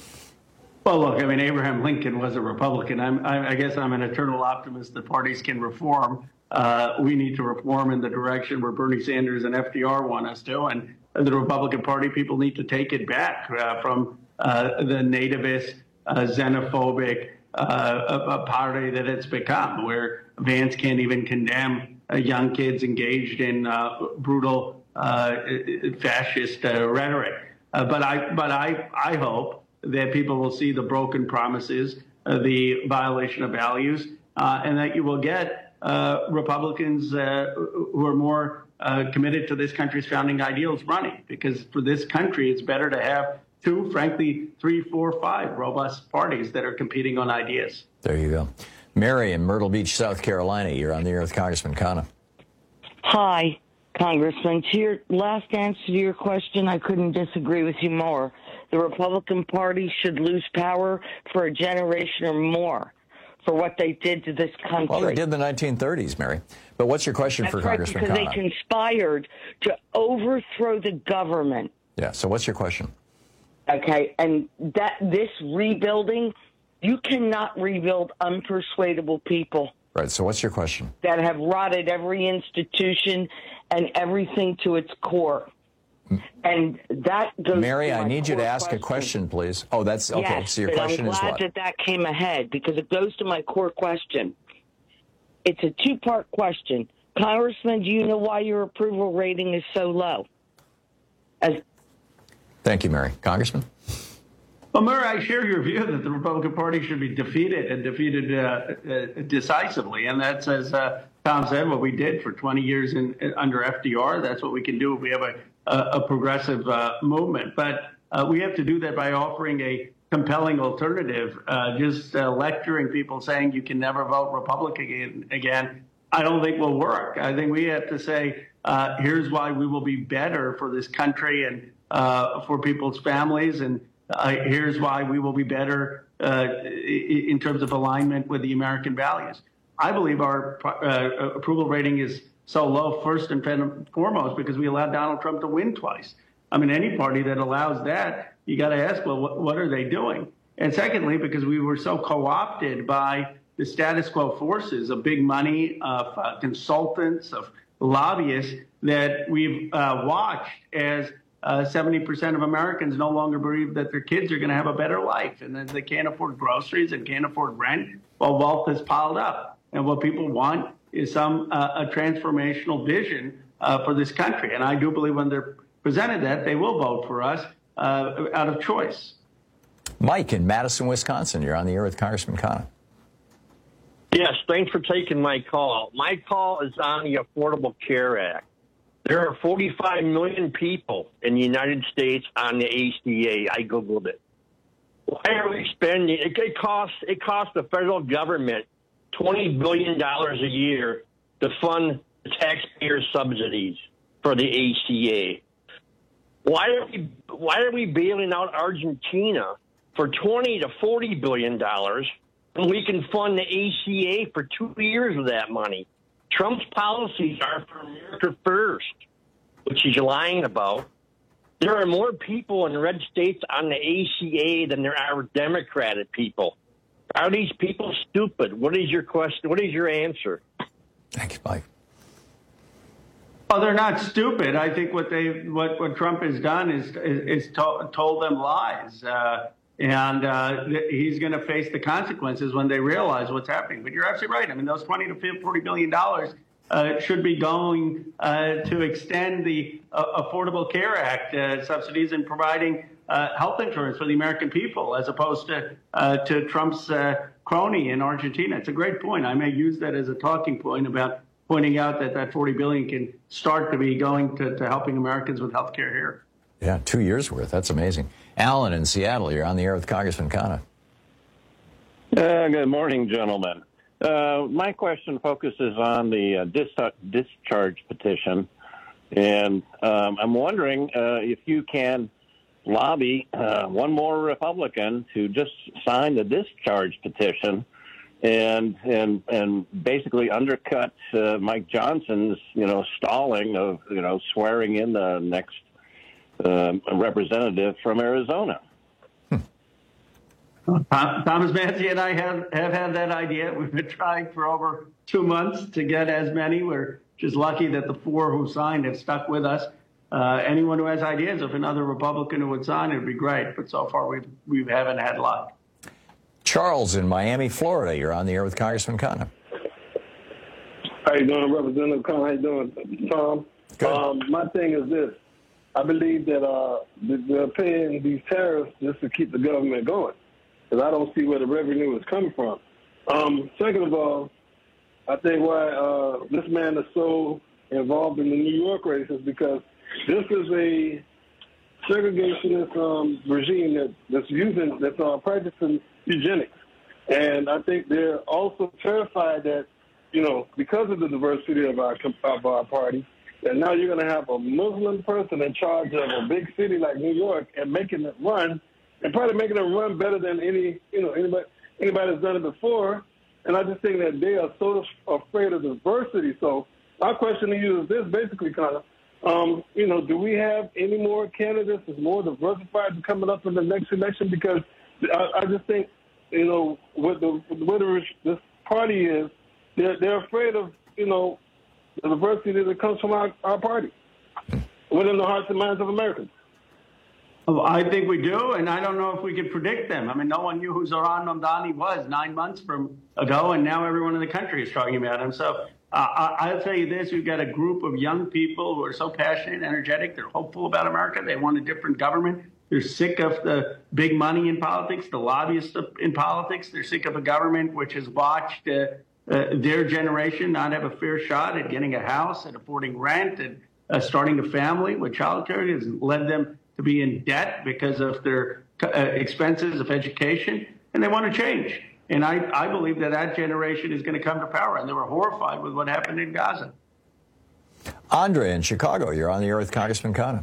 Well, look, I mean, Abraham Lincoln was a Republican. I'm, I, I guess I'm an eternal optimist that parties can reform. Uh, we need to reform in the direction where Bernie Sanders and F D R want us to, and the Republican Party people need to take it back uh, from uh, the nativist, uh, xenophobic uh, a, a party that it's become, where Vance can't even condemn uh, young kids engaged in uh, brutal uh, fascist uh, rhetoric. Uh, but I, but I, I hope that people will see the broken promises, uh, the violation of values, uh, and that you will get Uh, Republicans uh, who are more uh, committed to this country's founding ideals running, because for this country, it's better to have two, frankly, three, four, five robust parties that are competing on ideas. There you go. Mary in Myrtle Beach, South Carolina, you're on the air with Congressman Khanna. Hi, Congressman. To your last answer to your question, I couldn't disagree with you more. The Republican Party should lose power for a generation or more for what they did to this country. Well, they did in the nineteen thirties, Mary. But what's your question That's for right, Congressman because Khanna? they conspired to overthrow the government. Yeah, so what's your question? Okay, and that this rebuilding, you cannot rebuild unpersuadable people Right, so what's your question? that have rotted every institution and everything to its core. And that goes Mary, to I my need you to core ask question. a question, please. Oh, that's okay. Yes, So your but question I'm is glad what? that that came ahead because it goes to my core question. It's a two-part question. Congressman, do you know why your approval rating is so low? As Thank you, Mary. Congressman? Well, Murray, I share your view that the Republican Party should be defeated and defeated uh, uh, decisively. And that's, as uh, Tom said, what we did for twenty years in, in, under F D R. That's what we can do if we have a, a, a progressive uh, movement. But uh, we have to do that by offering a compelling alternative. Uh, just uh, lecturing people saying you can never vote Republican again, again, I don't think will work. I think we have to say, uh, here's why we will be better for this country and uh, for people's families. And Uh, here's why we will be better uh, in terms of alignment with the American values. I believe our uh, approval rating is so low, first and foremost, because we allowed Donald Trump to win twice. I mean, any party that allows that, you got to ask, well, what, what are they doing? And secondly, because we were so co-opted by the status quo forces of big money, of uh, consultants, of lobbyists, that we've uh, watched as Uh, seventy percent of Americans no longer believe that their kids are going to have a better life and that they can't afford groceries and can't afford rent while wealth is piled up. And what people want is some uh, a transformational vision uh, for this country. And I do believe when they're presented that, they will vote for us uh, out of choice. Mike in Madison, Wisconsin. You're on the air with Congressman Khanna. Yes, thanks for taking my call. My call is on the Affordable Care Act. There are forty-five million people in the United States on the A C A. I Googled it. Why are we spending, it, it costs it costs the federal government twenty billion dollars a year to fund taxpayer subsidies for the A C A. Why are we, why are we bailing out Argentina for twenty to forty billion dollars when we can fund the A C A for two years of that money? Trump's policies are for America first, which he's lying about. There are more people in red states on the A C A than there are Democratic people. Are these people stupid? What is your question? What is your answer? Thank you, Mike. Well, they're not stupid. I think what they what, what Trump has done is is, is to, told them lies. Uh, And uh, he's going to face the consequences when they realize what's happening. But you're absolutely right. I mean, those twenty to forty billion dollars uh, should be going uh, to extend the uh, Affordable Care Act uh, subsidies and providing uh, health insurance for the American people, as opposed to uh, to Trump's uh, crony in Argentina. It's a great point. I may use that as a talking point about pointing out that that forty billion dollars can start to be going to, to helping Americans with health care here. Yeah, two years worth. That's amazing. Alan in Seattle, you're on the air with Congressman Khanna. Uh, good morning, gentlemen. Uh, my question focuses on the uh, dis- discharge petition, and um, I'm wondering uh, if you can lobby uh, one more Republican to just sign the discharge petition and and and basically undercut uh, Mike Johnson's you know stalling of you know swearing in the next Uh, a representative from Arizona. Hmm. Thomas Manzi and I have, have had that idea. We've been trying for over two months to get as many. We're just lucky that the four who signed have stuck with us. Uh, anyone who has ideas of another Republican who would sign, it would be great. But so far, we've, we haven't had luck. Charles in Miami, Florida. You're on the air with Congressman Khanna. How you doing, Representative Khanna? How you doing, Tom? Good. Um, my thing is this. I believe that uh, they're paying these tariffs just to keep the government going, because I don't see where the revenue is coming from. Um, second of all, I think why uh, this man is so involved in the New York race is because this is a segregationist um, regime that, that's using, that's uh, practicing eugenics. And I think they're also terrified that, you know, because of the diversity of our of our party, that now you're going to have a Muslim person in charge of a big city like New York and making it run, and probably making it run better than any, you know, anybody anybody that's done it before. And I just think that they are so afraid of diversity. So my question to you is this, basically, Connor. Um, you know, do we have any more candidates that's more diversified coming up in the next election? Because I, I just think, you know, what the what the, this party is, they're they're afraid of, you know, the diversity that comes from our, our party within the hearts and minds of Americans. Well, I think we do, and I don't know if we could predict them. I mean, no one knew who Zohran Mamdani was nine months from ago, and now everyone in the country is talking about him. So uh, I, I'll tell you this, we've got a group of young people who are so passionate and energetic. They're hopeful about America. They want a different government. They're sick of the big money in politics, the lobbyists in politics. They're sick of a government which has watched uh, uh, their generation not have a fair shot at getting a house, at affording rent, and uh, starting a family with child care. Has led them to be in debt because of their uh, expenses of education, and they want to change. And I, I believe that that generation is going to come to power, and they were horrified with what happened in Gaza. Andre in Chicago, you're on the air with Congressman Khanna.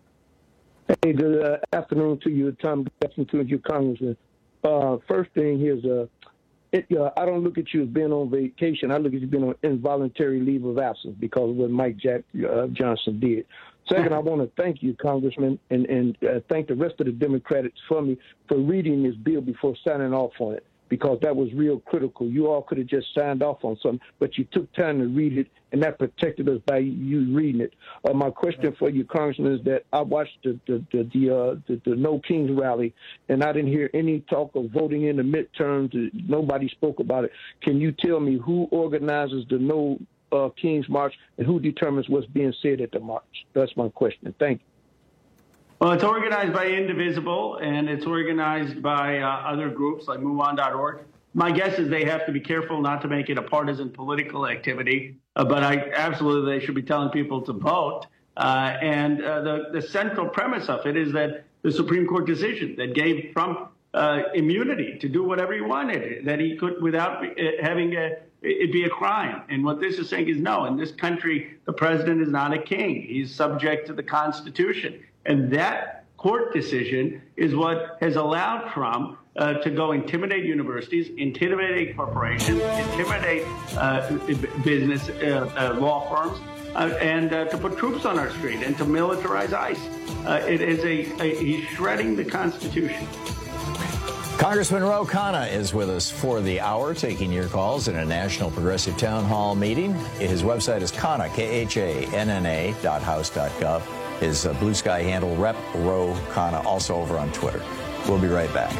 Hey, good uh, afternoon to you, Tom Jackson, to you, Congressman. Uh, first thing is, uh, it, uh, I don't look at you as being on vacation. I look at you being on involuntary leave of absence because of what Mike Jack uh, Johnson did. Second, I want to thank you, Congressman, and, and uh, thank the rest of the Democrats for me for reading this bill before signing off on it, because that was real critical. You all could have just signed off on something, but you took time to read it, and that protected us by you reading it. Uh, my question for you, Congressman, is that I watched the the the, the, uh, the the No Kings rally, and I didn't hear any talk of voting in the midterms. Nobody spoke about it. Can you tell me who organizes the No uh, Kings March and who determines what's being said at the march? That's my question. Thank you. Well, it's organized by Indivisible, and it's organized by uh, other groups like move on dot org. My guess is they have to be careful not to make it a partisan political activity, uh, but I absolutely they should be telling people to vote. Uh, and uh, the, the central premise of it is that the Supreme Court decision that gave Trump uh, immunity to do whatever he wanted, that he could without having a, it be a crime. And what this is saying is no, in this country, the president is not a king. He's subject to the Constitution. And that court decision is what has allowed Trump uh, to go intimidate universities, intimidate corporations, intimidate uh, business uh, uh, law firms, uh, and uh, to put troops on our street and to militarize ICE. Uh, it is a, a he's shredding the Constitution. Congressman Ro Khanna is with us for the hour, taking your calls in a National Progressive Town Hall meeting. His website is Khanna, K H A N N A dot house dot gov. His uh, Blue Sky handle, Rep Ro Khanna, also over on Twitter. We'll be right back.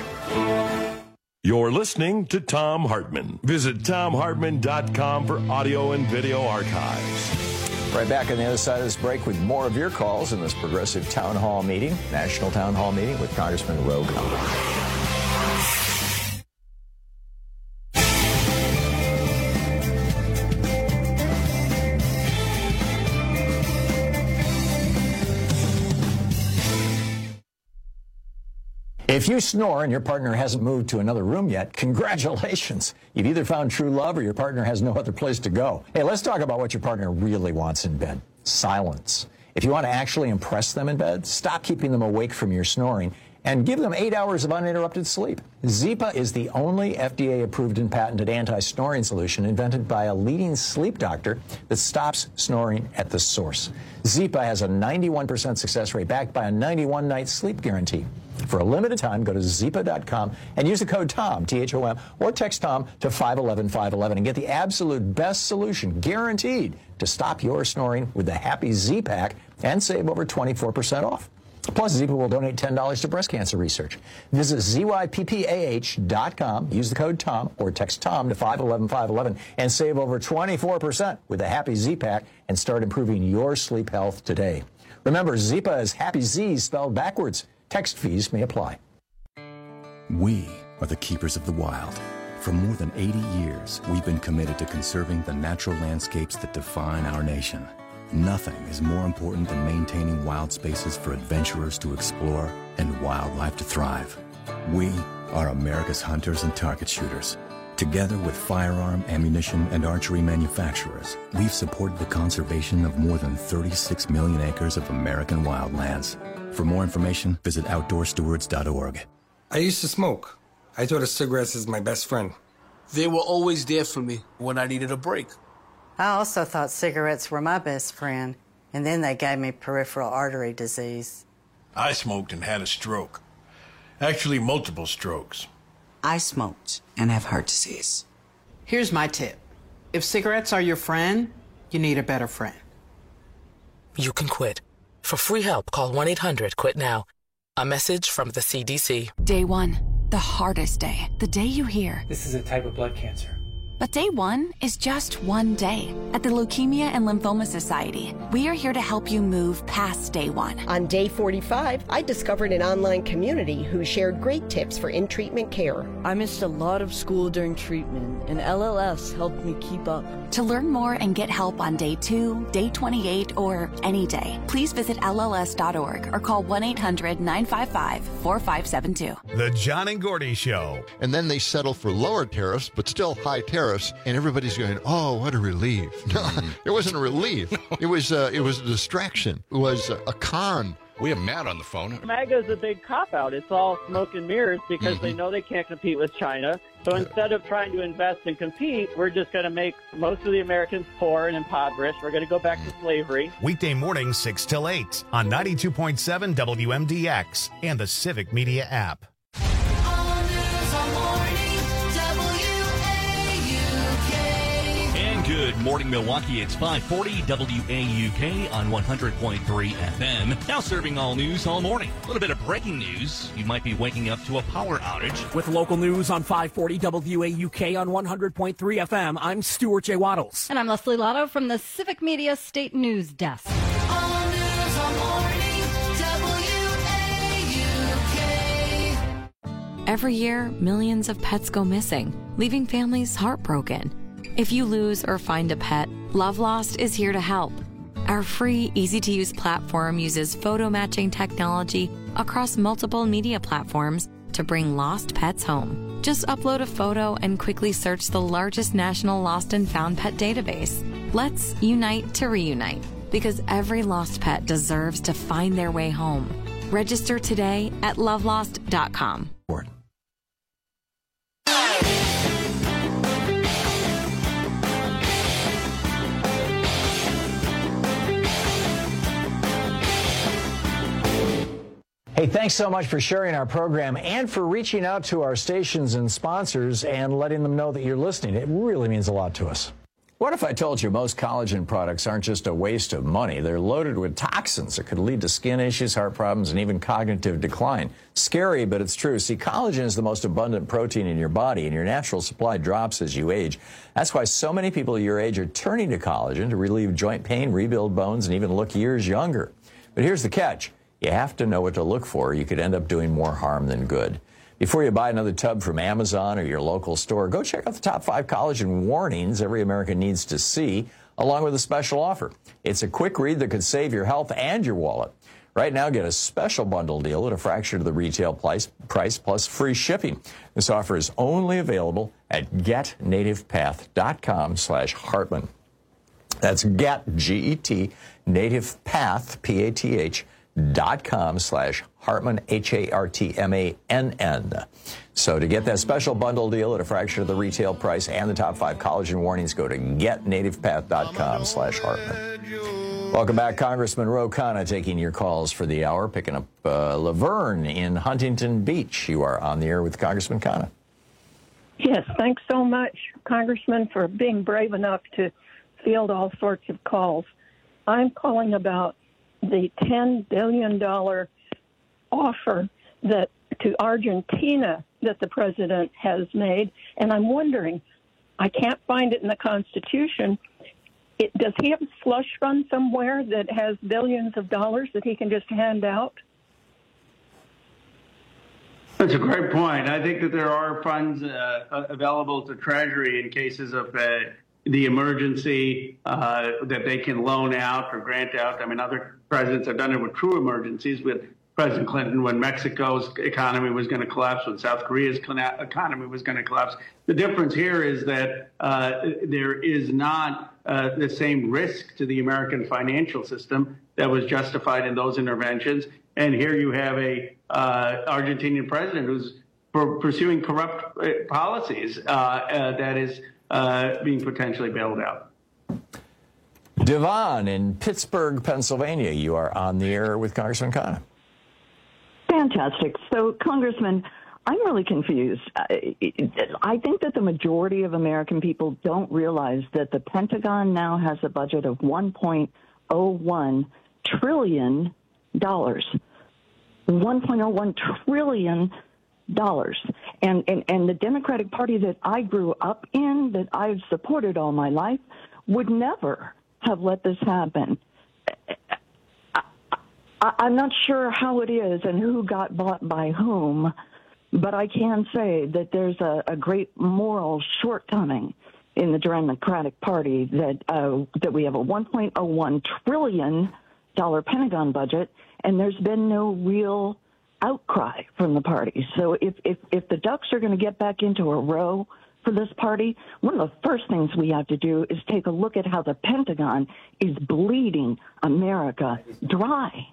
You're listening to Thom Hartmann. Visit Thom Hartmann dot com for audio and video archives. Right back on the other side of this break with more of your calls in this Progressive Town Hall meeting, National Town Hall meeting with Congressman Ro Khanna. If you snore and your partner hasn't moved to another room yet, congratulations. You've either found true love or your partner has no other place to go. Hey, let's talk about what your partner really wants in bed. Silence. If you want to actually impress them in bed, stop keeping them awake from your snoring and give them eight hours of uninterrupted sleep. Zypa is the only F D A-approved and patented anti-snoring solution invented by a leading sleep doctor that stops snoring at the source. Zypa has a ninety-one percent success rate backed by a ninety-one night sleep guarantee. For a limited time, go to zypa dot com and use the code TOM, T H O M, or text TOM to five one one, five one one and get the absolute best solution, guaranteed, to stop your snoring with the Happy Z-Pack and save over twenty-four percent off. Plus, Zypa will donate ten dollars to breast cancer research. Visit Z Y P P A H dot com, use the code TOM, or text TOM to five one one, five one one and save over twenty-four percent with the Happy Z-Pack and start improving your sleep health today. Remember, Zypa is Happy Z spelled backwards. Text fees may apply. We are the keepers of the wild. For more than eighty years, we've been committed to conserving the natural landscapes that define our nation. Nothing is more important than maintaining wild spaces for adventurers to explore and wildlife to thrive. We are America's hunters and target shooters. Together with firearm, ammunition, and archery manufacturers, we've supported the conservation of more than thirty-six million acres of American wildlands. For more information, visit outdoor stewards dot org. I used to smoke. I thought of cigarettes as my best friend. They were always there for me when I needed a break. I also thought cigarettes were my best friend, and then they gave me peripheral artery disease. I smoked and had a stroke. Actually, multiple strokes. I smoked and have heart disease. Here's my tip. If cigarettes are your friend, you need a better friend. You can quit. For free help, call one eight hundred quit now. A message from the C D C. Day one, the hardest day. The day you hear, this is a type of blood cancer. But day one is just one day. At the Leukemia and Lymphoma Society, we are here to help you move past day one. On day forty-five, I discovered an online community who shared great tips for in-treatment care. I missed a lot of school during treatment, and L L S helped me keep up. To learn more and get help on day two, day twenty-eight, or any day, please visit L L S dot org or call one eight hundred nine five five four five seven two. The John and Gordy Show. And then they settle for lower tariffs, but still high tariffs. And everybody's going, oh, what a relief. No, mm-hmm. It wasn't a relief. It was uh, it was a distraction. It was a, a con. We have Matt on the phone. MAGA's a big cop-out. It's all smoke and mirrors because mm-hmm. they know they can't compete with China. So instead of trying to invest and compete, we're just going to make most of the Americans poor and impoverished. We're going to go back to slavery. Weekday mornings, six till eight on ninety-two point seven W M D X and the Civic Media app. Good morning, Milwaukee. It's five forty W A U K on one hundred point three F M. Now serving all news all morning. A little bit of breaking news. You might be waking up to a power outage. With local news on five forty W A U K on one hundred point three F M, I'm Stuart J. Waddles. And I'm Leslie Lotto from the Civic Media State News Desk. All news all morning, W A U K. Every year, millions of pets go missing, leaving families heartbroken. If you lose or find a pet, Love Lost is here to help. Our free, easy-to-use platform uses photo matching technology across multiple media platforms to bring lost pets home. Just upload a photo and quickly search the largest national lost and found pet database. Let's unite to reunite, because every lost pet deserves to find their way home. Register today at love lost dot com. Hey, thanks so much for sharing our program and for reaching out to our stations and sponsors and letting them know that you're listening. It really means a lot to us. What if I told you most collagen products aren't just a waste of money? They're loaded with toxins that could lead to skin issues, heart problems, and even cognitive decline. Scary, but it's true. See, collagen is the most abundant protein in your body, and your natural supply drops as you age. That's why so many people your age are turning to collagen to relieve joint pain, rebuild bones, and even look years younger. But here's the catch. You have to know what to look for. You could end up doing more harm than good. Before you buy another tub from Amazon or your local store, go check out the top five collagen warnings every American needs to see, along with a special offer. It's a quick read that could save your health and your wallet. Right now, get a special bundle deal at a fraction of the retail price, price plus free shipping. This offer is only available at get native path dot com slash Hartman. That's get, G E T, native path, P A T H, dot com slash Hartman, H A R T M A N N. So to get that special bundle deal at a fraction of the retail price and the top five collagen warnings, go to get native path dot com slash Hartman. Welcome back. Congressman Ro Khanna taking your calls for the hour, picking up uh, Laverne in Huntington Beach. You are on the air with Congressman Khanna. Yes, thanks so much, Congressman, for being brave enough to field all sorts of calls. I'm calling about the ten billion dollars offer that to Argentina that the president has made. And I'm wondering, I can't find it in the Constitution. It, does he have a slush fund somewhere that has billions of dollars that he can just hand out? That's a great point. I think that there are funds uh, available to Treasury in cases of uh, the emergency uh, that they can loan out or grant out. I mean, other presidents have done it with true emergencies, with President Clinton when Mexico's economy was going to collapse, when South Korea's economy was going to collapse. The difference here is that uh, there is not uh, the same risk to the American financial system that was justified in those interventions. And here you have a uh, Argentinian president who's for pursuing corrupt policies uh, uh, that is uh, being potentially bailed out. Devon in Pittsburgh, Pennsylvania, you are on the air with Congressman Khanna. Fantastic. So, Congressman, I'm really confused. I, I think that the majority of American people don't realize that the Pentagon now has a budget of one point oh one trillion dollars. one point oh one trillion dollars. And, and, and the Democratic Party that I grew up in, that I've supported all my life, would never have let this happen. I'm not sure how it is and who got bought by whom, but I can say that there's a, a great moral shortcoming in the Democratic Party that uh, that we have a one point oh one trillion dollars Pentagon budget, and there's been no real outcry from the party. So if, if, if the Ducks are going to get back into a row for this party, one of the first things we have to do is take a look at how the Pentagon is bleeding America dry.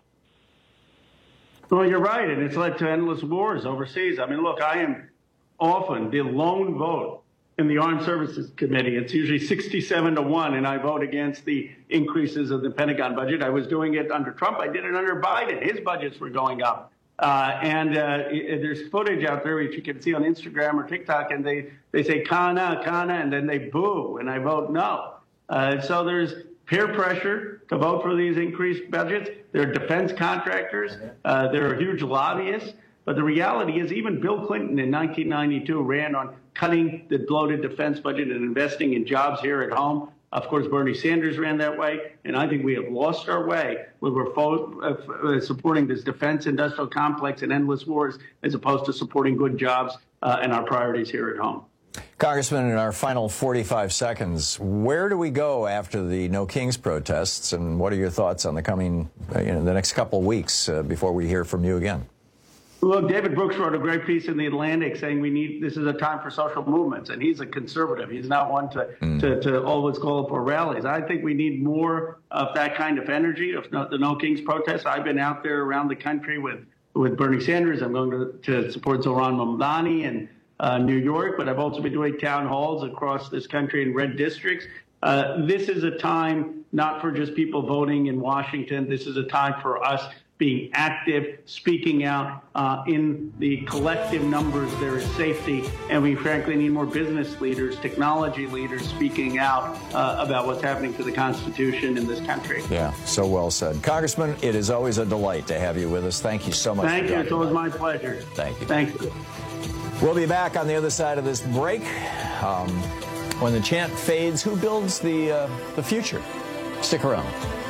Well, you're right, and it's led to endless wars overseas. I mean, look, I am often the lone vote in the Armed Services Committee. It's usually sixty-seven to one, and I vote against the increases of the Pentagon budget. I was doing it under Trump. I did it under Biden. His budgets were going up. Uh, and uh, it, there's footage out there which you can see on Instagram or TikTok, and they, they say, Khanna, Khanna, and then they boo, and I vote no. Uh, so there's peer pressure to vote for these increased budgets. There are defense contractors. Uh, there are huge lobbyists. But the reality is even Bill Clinton in nineteen ninety-two ran on cutting the bloated defense budget and investing in jobs here at home. Of course, Bernie Sanders ran that way. And I think we have lost our way when we're fo- uh, supporting this defense industrial complex and endless wars as opposed to supporting good jobs uh, and our priorities here at home. Congressman, in our final forty-five seconds, where do we go after the No Kings protests, and what are your thoughts on the coming, uh, you know, the next couple of weeks uh, before we hear from you again? Look, David Brooks wrote a great piece in The Atlantic saying we need, this is a time for social movements, and he's a conservative. He's not one to, mm. to, to always call for rallies. I think we need more of that kind of energy, of the No Kings protests. I've been out there around the country with, with Bernie Sanders. I'm going to, to support Zohran Mamdani in uh, New York, but I've also been doing town halls across this country in red districts. Uh, this is a time not for just people voting in Washington. This is a time for us being active, speaking out. Uh, in the collective numbers, there is safety, and we frankly need more business leaders, technology leaders speaking out uh, about what's happening to the Constitution in this country. Yeah, so well said. Congressman, it is always a delight to have you with us. Thank you so much. Thank you. It's always my pleasure. Thank you. Thank you. We'll be back on the other side of this break. Um, when the chant fades, who builds the, uh, the future? Stick around.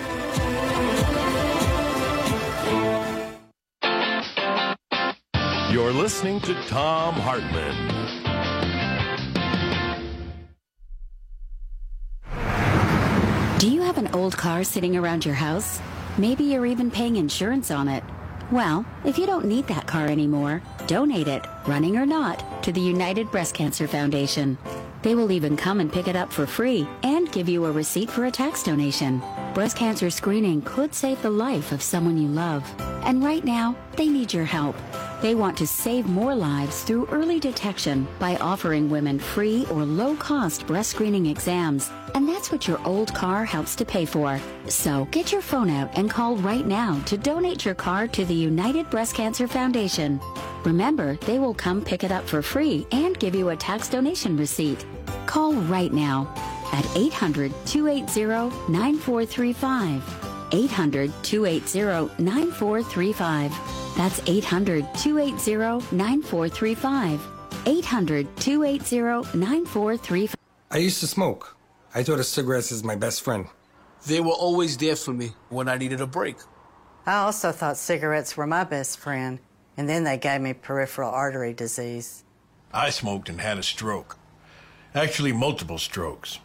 You're listening to Thom Hartmann. Do you have an old car sitting around your house? Maybe you're even paying insurance on it. Well, if you don't need that car anymore, donate it, running or not, to the United Breast Cancer Foundation. They will even come and pick it up for free and give you a receipt for a tax donation. Breast cancer screening could save the life of someone you love. And right now, they need your help. They want to save more lives through early detection by offering women free or low-cost breast screening exams. And that's what your old car helps to pay for. So get your phone out and call right now to donate your car to the United Breast Cancer Foundation. Remember, they will come pick it up for free and give you a tax donation receipt. Call right now at eight hundred, two eight zero, nine four three five. eight hundred, two eight zero, nine four three five. That's eight hundred, two eight zero, nine four three five. eight hundred, two eight zero, nine four three five. I used to smoke. I thought of cigarettes as my best friend. They were always there for me when I needed a break. I also thought cigarettes were my best friend, and then they gave me peripheral artery disease. I smoked and had a stroke. Actually, multiple strokes.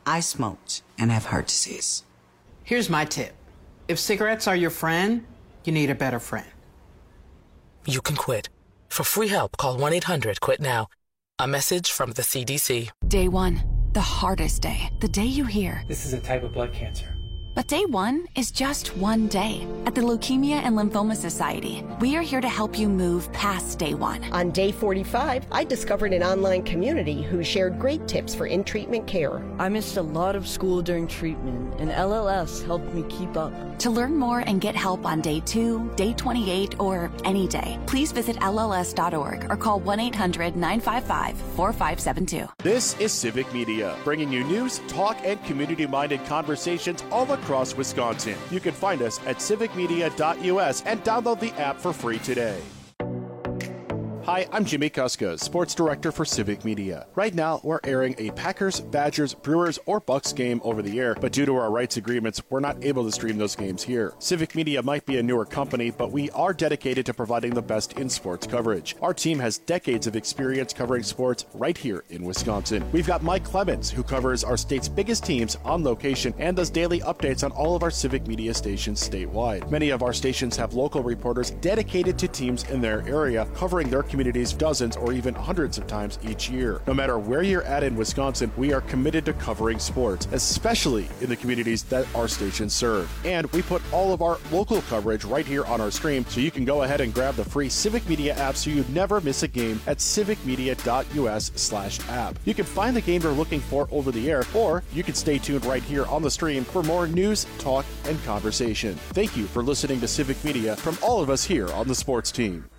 I smoked and have heart disease. Here's my tip. If cigarettes are your friend, you need a better friend. You can quit. For free help, call one eight hundred quit now. A message from the C D C. Day one, the hardest day, the day you hear. This is a type of blood cancer. But day one is just one day. At the Leukemia and Lymphoma Society, we are here to help you move past day one. On day forty-five, I discovered an online community who shared great tips for in-treatment care. I missed a lot of school during treatment, and L L S helped me keep up. To learn more and get help on day two, day twenty-eight, or any day, please visit L L S dot org or call one eight hundred nine five five four five seven two. This is Civic Media, bringing you news, talk, and community-minded conversations all across Wisconsin. You can find us at civic media dot U S and download the app for free today. Hi, I'm Jimmy Kuska, Sports Director for Civic Media. Right now, we're airing a Packers, Badgers, Brewers, or Bucks game over the air, but due to our rights agreements, we're not able to stream those games here. Civic Media might be a newer company, but we are dedicated to providing the best in sports coverage. Our team has decades of experience covering sports right here in Wisconsin. We've got Mike Clemens, who covers our state's biggest teams on location and does daily updates on all of our Civic Media stations statewide. Many of our stations have local reporters dedicated to teams in their area, covering their communities dozens or even hundreds of times each year. No matter where you're at in Wisconsin, we are committed to covering sports, especially in the communities that our stations serve. And we put all of our local coverage right here on our stream, so you can go ahead and grab the free Civic Media app so you never miss a game at civic media dot U S slash app. You can find the game you're looking for over the air, or you can stay tuned right here on the stream for more news, talk, and conversation. Thank you for listening to Civic Media from all of us here on the sports team.